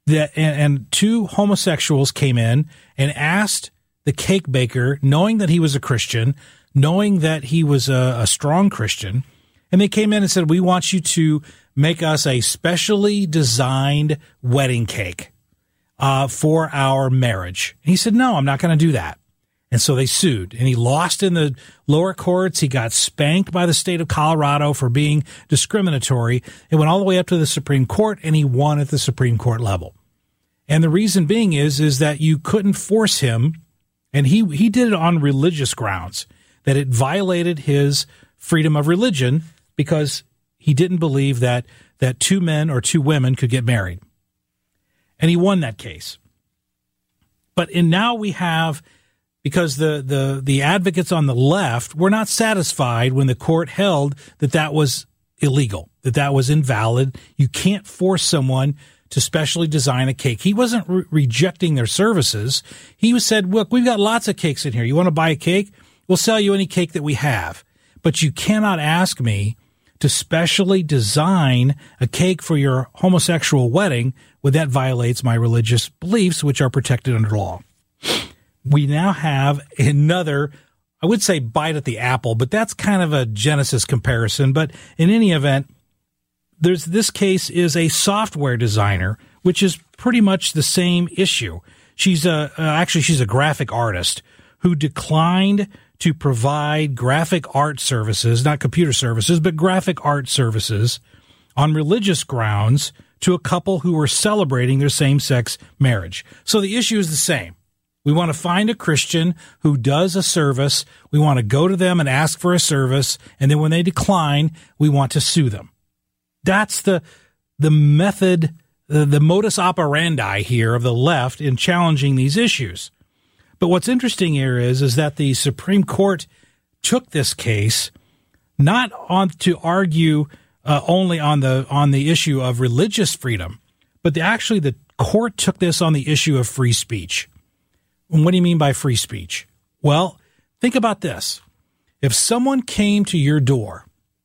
two homosexuals came in and asked the cake baker, knowing that he was a Christian, knowing that he was a strong Christian, and they came in and said, we want you to make us a specially designed wedding cake for our marriage. And he said, no, I'm not going to do that. And so they sued, and he lost in the lower courts. He got spanked by the state of Colorado for being discriminatory. It went all the way up to the Supreme Court, and he won at the Supreme Court level. And the reason being is that you couldn't force him, and he did it on religious grounds, that it violated his freedom of religion because he didn't believe that two men or two women could get married. And he won that case. But now we have, because the advocates on the left were not satisfied when the court held that was illegal, that was invalid. You can't force someone to specially design a cake. He wasn't rejecting their services. He said, look, we've got lots of cakes in here. You want to buy a cake? We'll sell you any cake that we have. But you cannot ask me to specially design a cake for your homosexual wedding when that violates my religious beliefs, which are protected under law. We now have another, I would say bite at the apple, but that's kind of a Genesis comparison. But in any event, this case is a software designer, which is pretty much the same issue. She's a graphic artist who declined to provide graphic art services, not computer services, but graphic art services on religious grounds to a couple who were celebrating their same-sex marriage. So the issue is the same. We want to find a Christian who does a service. We want to go to them and ask for a service. And then when they decline, we want to sue them. That's the method, the modus operandi here of the left in challenging these issues. But what's interesting here is that the Supreme Court took this case not on to argue only on the issue of religious freedom, but the court took this on the issue of free speech. And what do you mean by free speech? Well, think about this. If someone came to your door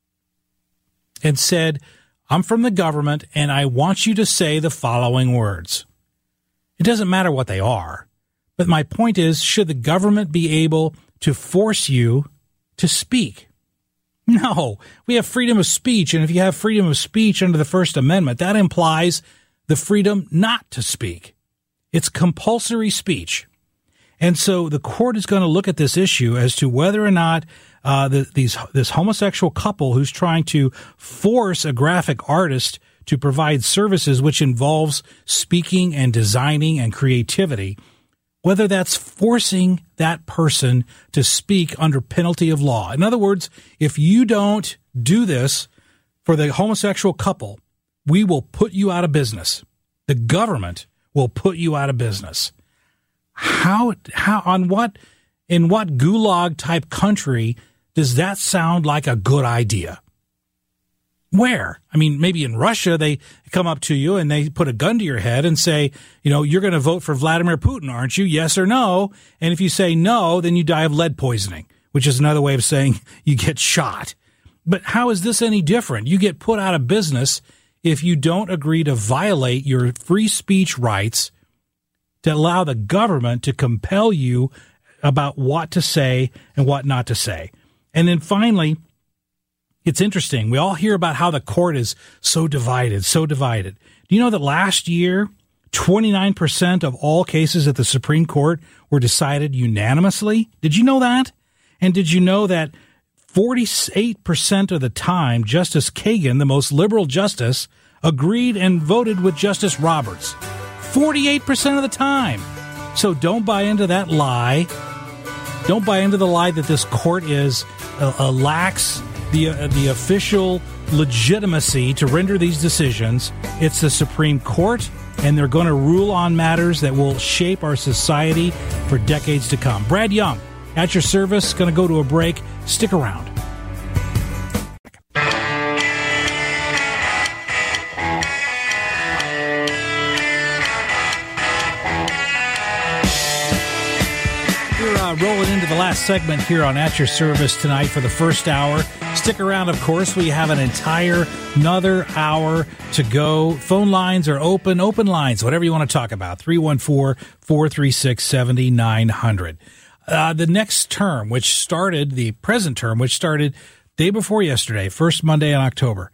and said, I'm from the government and I want you to say the following words. It doesn't matter what they are. But my point is, should the government be able to force you to speak? No, we have freedom of speech. And if you have freedom of speech under the First Amendment, that implies the freedom not to speak. It's compulsory speech. And so the court is going to look at this issue as to whether or not this homosexual couple who's trying to force a graphic artist to provide services which involves speaking and designing and creativity, whether that's forcing that person to speak under penalty of law. In other words, if you don't do this for the homosexual couple, we will put you out of business. The government will put you out of business. In what gulag type country does that sound like a good idea? Where? I mean, maybe in Russia, they come up to you and they put a gun to your head and say, you're going to vote for Vladimir Putin, aren't you? Yes or no? And if you say no, then you die of lead poisoning, which is another way of saying you get shot. But how is this any different? You get put out of business if you don't agree to violate your free speech rights to allow the government to compel you about what to say and what not to say. And then finally, it's interesting. We all hear about how the court is so divided, so divided. Do you know that last year, 29% of all cases at the Supreme Court were decided unanimously? Did you know that? And did you know that 48% of the time, Justice Kagan, the most liberal justice, agreed and voted with Justice Roberts? 48% of the time. So don't buy into that lie. Don't buy into the lie that this court lacks the official legitimacy to render these decisions. It's the Supreme Court, and they're going to rule on matters that will shape our society for decades to come. Brad Young, at your service, going to go to a break. Stick around. rolling into the last segment here on At Your Service tonight for the first hour. Stick around, of course. We have another hour to go. Phone lines are open lines, whatever you want to talk about. 314-436-7900. The next term, the present term, which started day before yesterday, first Monday in October.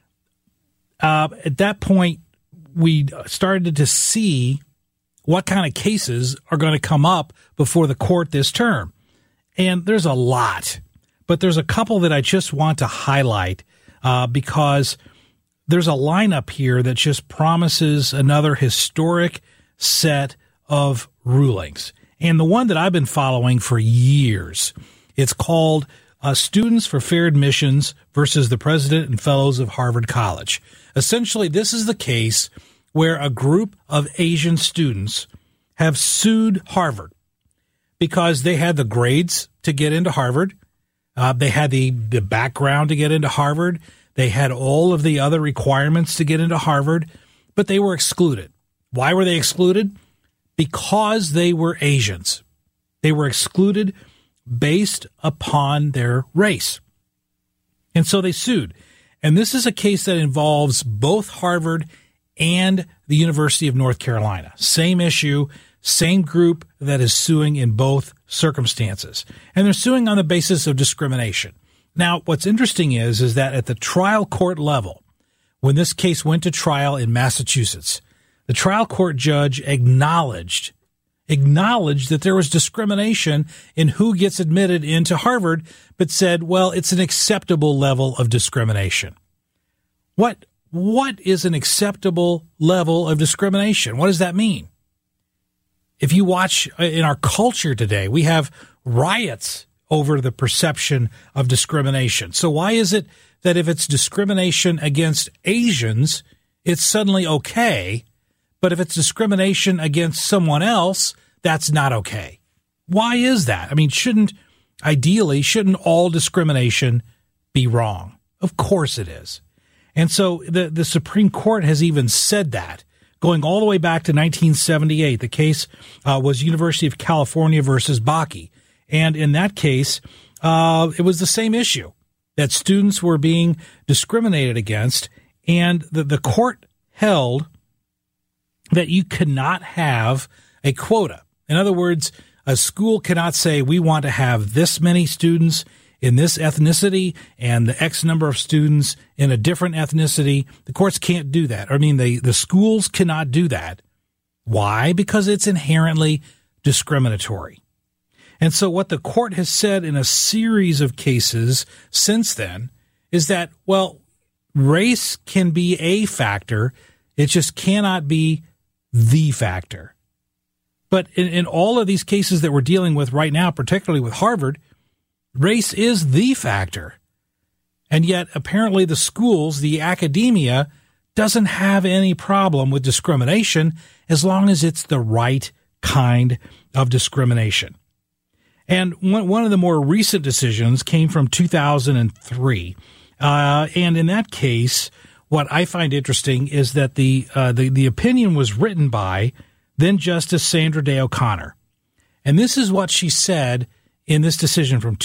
At that point, we started to see what kind of cases are going to come up before the court this term. And there's a lot, but there's a couple that I just want to highlight because there's a lineup here that just promises another historic set of rulings. And the one that I've been following for years, it's called Students for Fair Admissions versus the President and Fellows of Harvard College. Essentially, this is the case where a group of Asian students have sued Harvard because they had the grades to get into Harvard. They had the background to get into Harvard. They had all of the other requirements to get into Harvard, but they were excluded. Why were they excluded? Because they were Asians. They were excluded based upon their race. And so they sued. And this is a case that involves both Harvard and the University of North Carolina. Same issue, same group that is suing in both circumstances. And they're suing on the basis of discrimination. Now, what's interesting is that at the trial court level, when this case went to trial in Massachusetts, the trial court judge acknowledged that there was discrimination in who gets admitted into Harvard, but said, well, it's an acceptable level of discrimination. What is an acceptable level of discrimination? What does that mean? If you watch in our culture today, we have riots over the perception of discrimination. So why is it that if it's discrimination against Asians, it's suddenly okay, but if it's discrimination against someone else, that's not okay? Why is that? I mean, shouldn't all discrimination be wrong? Of course it is. And so the Supreme Court has even said that, going all the way back to 1978. The case was University of California versus Bakke. And in that case, it was the same issue, that students were being discriminated against. And the court held that you cannot have a quota. In other words, a school cannot say, we want to have this many students in this ethnicity and the X number of students in a different ethnicity. The courts can't do that. I mean, the schools cannot do that. Why? Because it's inherently discriminatory. And so what the court has said in a series of cases since then is that, well, race can be a factor. It just cannot be the factor. But in all of these cases that we're dealing with right now, particularly with Harvard, race is the factor. And yet, apparently, the schools, the academia, doesn't have any problem with discrimination as long as it's the right kind of discrimination. And one of the more recent decisions came from 2003. And in that case, what I find interesting is that the opinion was written by then Justice Sandra Day O'Connor. And this is what she said in this decision from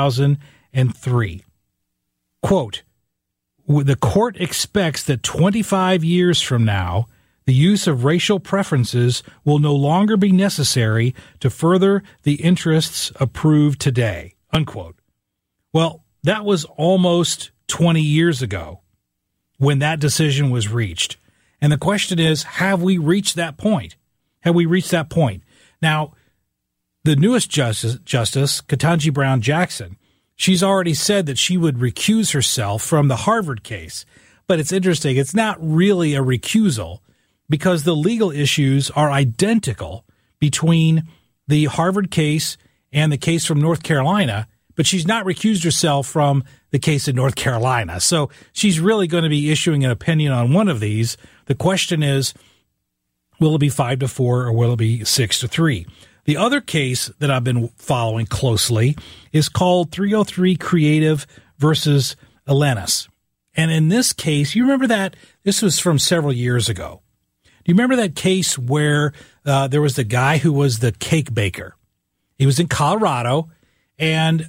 2003. Quote, the court expects that 25 years from now, the use of racial preferences will no longer be necessary to further the interests approved today, unquote. Well, that was almost 20 years ago when that decision was reached. And the question is, have we reached that point? Have we reached that point? Now, the newest justice, Ketanji Brown Jackson, she's already said that she would recuse herself from the Harvard case. But it's interesting. It's not really a recusal because the legal issues are identical between the Harvard case and the case from North Carolina, but she's not recused herself from the case in North Carolina. So she's really going to be issuing an opinion on one of these. The question is, will it be 5-4 or will it be 6-3? The other case that I've been following closely is called 303 Creative versus Elenis. And in this case, you remember that this was from several years ago. Do you remember that case where there was the guy who was the cake baker? He was in Colorado, and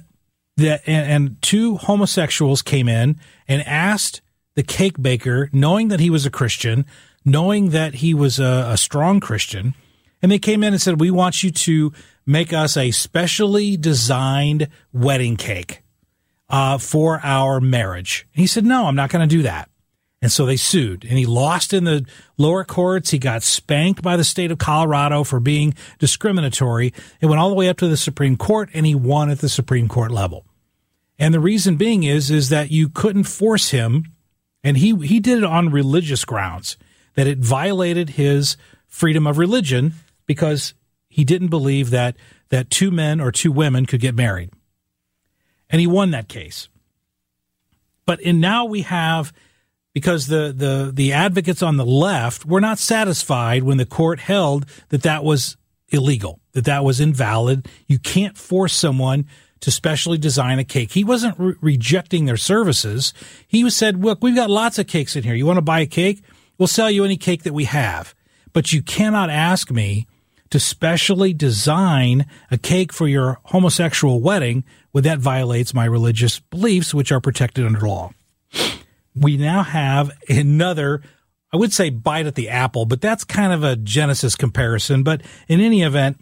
two homosexuals came in and asked the cake baker, knowing that he was a Christian, knowing that he was a strong Christian, and they came in and said, we want you to make us a specially designed wedding cake for our marriage. And he said, no, I'm not going to do that. And so they sued, and he lost in the lower courts. He got spanked by the state of Colorado for being discriminatory. It went all the way up to the Supreme Court, and he won at the Supreme Court level. And the reason being is that you couldn't force him, and he did it on religious grounds, that it violated his freedom of religion because he didn't believe that two men or two women could get married. And he won that case. But now we have... because the advocates on the left were not satisfied when the court held that was illegal, that was invalid. You can't force someone to specially design a cake. He wasn't rejecting their services. He said, look, we've got lots of cakes in here. You want to buy a cake? We'll sell you any cake that we have. But you cannot ask me to specially design a cake for your homosexual wedding when that violates my religious beliefs, which are protected under law. We now have another, I would say bite at the apple, but that's kind of a Genesis comparison. But in any event,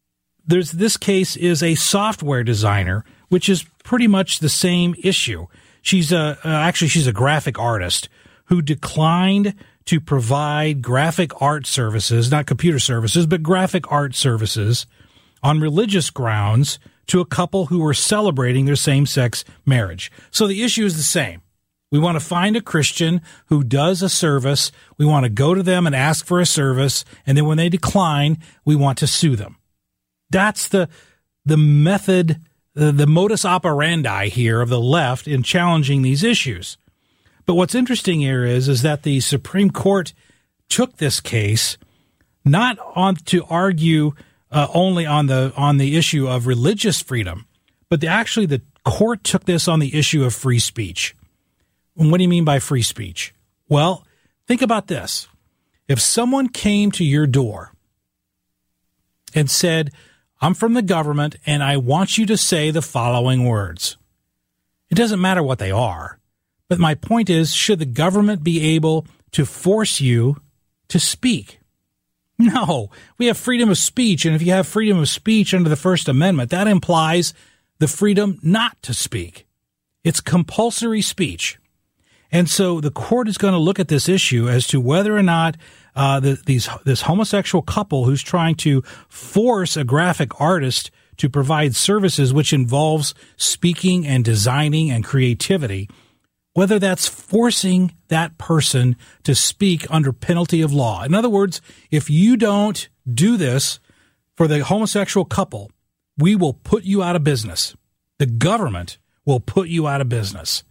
this case is a software designer, which is pretty much the same issue. She's a graphic artist who declined to provide graphic art services, not computer services, but graphic art services on religious grounds to a couple who were celebrating their same-sex marriage. So the issue is the same. We want to find a Christian who does a service. We want to go to them and ask for a service. And then when they decline, we want to sue them. That's the method, the modus operandi here of the left in challenging these issues. But what's interesting here is that the Supreme Court took this case not on to argue only on the issue of religious freedom, but the court took this on the issue of free speech. And what do you mean by free speech? Well, think about this. If someone came to your door and said, I'm from the government and I want you to say the following words. It doesn't matter what they are. But my point is, should the government be able to force you to speak? No, we have freedom of speech. And if you have freedom of speech under the First Amendment, that implies the freedom not to speak. It's compulsory speech. And so the court is going to look at this issue as to whether or not this homosexual couple who's trying to force a graphic artist to provide services which involves speaking and designing and creativity, whether that's forcing that person to speak under penalty of law. In other words, if you don't do this for the homosexual couple, we will put you out of business. The government will put you out of business.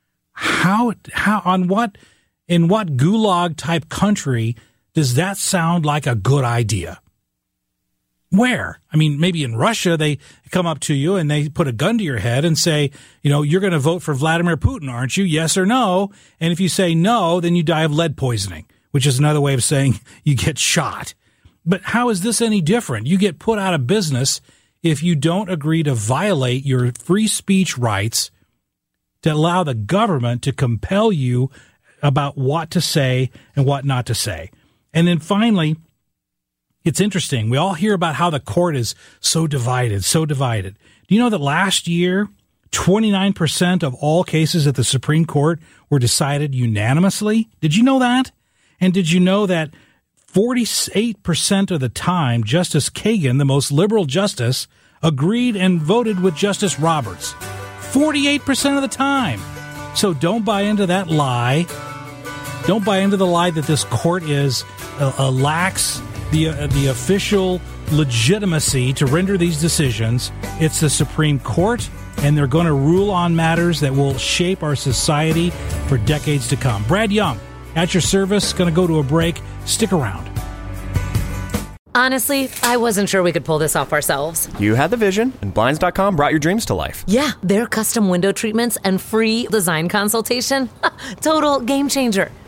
In what gulag type country does that sound like a good idea? Where? I mean, maybe in Russia, they come up to you and they put a gun to your head and say, you're going to vote for Vladimir Putin, aren't you? Yes or no? And if you say no, then you die of lead poisoning, which is another way of saying you get shot. But how is this any different? You get put out of business if you don't agree to violate your free speech rights to allow the government to compel you about what to say and what not to say. And then finally, it's interesting. We all hear about how the court is so divided. Do you know that last year, 29% of all cases at the Supreme Court were decided unanimously? Did you know that? And did you know that 48% of the time, Justice Kagan, the most liberal justice, agreed and voted with Justice Roberts? 48% of the time. So don't buy into that lie. Don't buy into the lie that this court lacks the official legitimacy to render these decisions. It's the Supreme Court, and they're going to rule on matters that will shape our society for decades to come. Brad Young, at your service, going to go to a break. Stick around. Honestly, I wasn't sure we could pull this off ourselves. You had the vision, and Blinds.com brought your dreams to life. Yeah, their custom window treatments and free design consultation. Total game changer.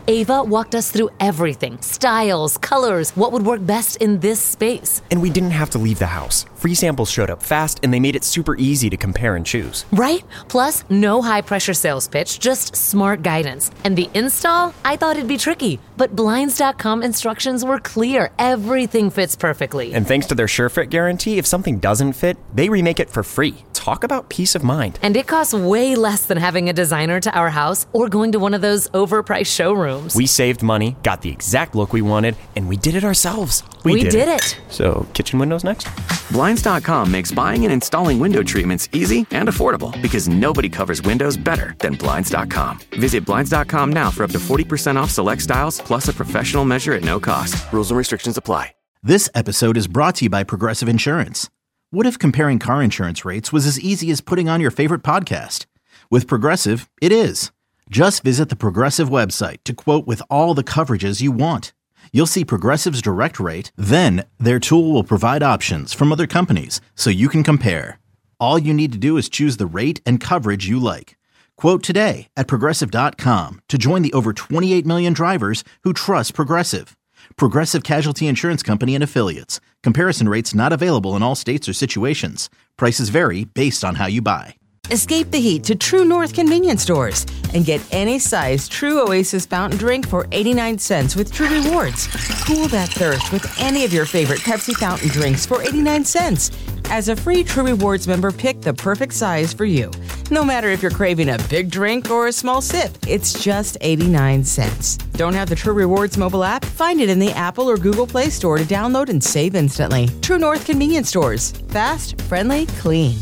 Ava walked us through everything. Styles, colors, what would work best in this space. And we didn't have to leave the house. Free samples showed up fast, and they made it super easy to compare and choose. Right? Plus, no high-pressure sales pitch, just smart guidance. And the install? I thought it'd be tricky, but Blinds.com instructions were clear. Everything fits perfectly. And thanks to their SureFit guarantee, if something doesn't fit, they remake it for free. Talk about peace of mind. And it costs way less than having a designer to our house or going to one of those overpriced showrooms. We saved money, got the exact look we wanted, and we did it ourselves. We did it. So, kitchen windows next? Blinds.com makes buying and installing window treatments easy and affordable because nobody covers windows better than Blinds.com. Visit Blinds.com now for up to 40% off select styles, plus a professional measure at no cost. Rules and restrictions apply. This episode is brought to you by Progressive Insurance. What if comparing car insurance rates was as easy as putting on your favorite podcast? With Progressive, it is. Just visit the Progressive website to quote with all the coverages you want. You'll see Progressive's direct rate, then their tool will provide options from other companies so you can compare. All you need to do is choose the rate and coverage you like. Quote today at Progressive.com to join the over 28 million drivers who trust Progressive. Progressive Casualty Insurance Company and Affiliates. Comparison rates not available in all states or situations. Prices vary based on how you buy. Escape the heat to True North convenience stores and get any size True Oasis fountain drink for 89 cents with True Rewards. Cool that thirst with any of your favorite Pepsi fountain drinks for 89 cents. As a free True Rewards member, pick the perfect size for you. No matter if you're craving a big drink or a small sip, it's just 89 cents. Don't have the True Rewards mobile app? Find it in the Apple or Google Play Store to download and save instantly. True North convenience stores. Fast, friendly, clean.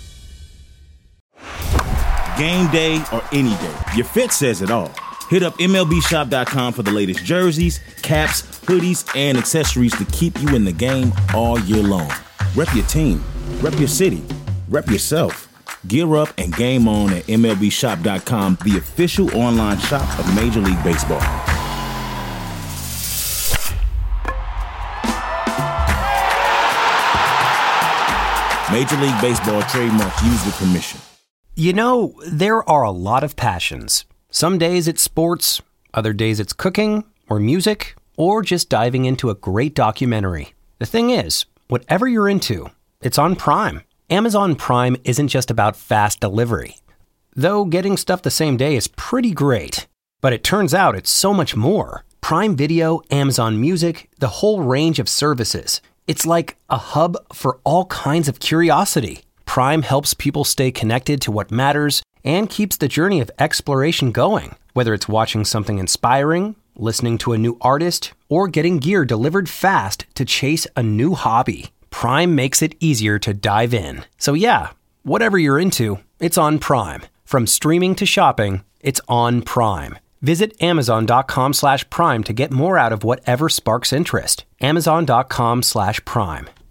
Game day or any day, your fit says it all. Hit up MLBshop.com for the latest jerseys, caps, hoodies, and accessories to keep you in the game all year long. Rep your team, rep your city, rep yourself. Gear up and game on at MLBshop.com, the official online shop of Major League Baseball. Major League Baseball trademark used with permission. You know, there are a lot of passions. Some days it's sports, other days it's cooking, or music, or just diving into a great documentary. The thing is, whatever you're into, it's on Prime. Amazon Prime isn't just about fast delivery. Though getting stuff the same day is pretty great. But it turns out it's so much more. Prime Video, Amazon Music, the whole range of services. It's like a hub for all kinds of curiosity. Prime helps people stay connected to what matters and keeps the journey of exploration going. Whether it's watching something inspiring, listening to a new artist, or getting gear delivered fast to chase a new hobby, Prime makes it easier to dive in. So yeah, whatever you're into, it's on Prime. From streaming to shopping, it's on Prime. Visit Amazon.com/Prime to get more out of whatever sparks interest. Amazon.com/Prime.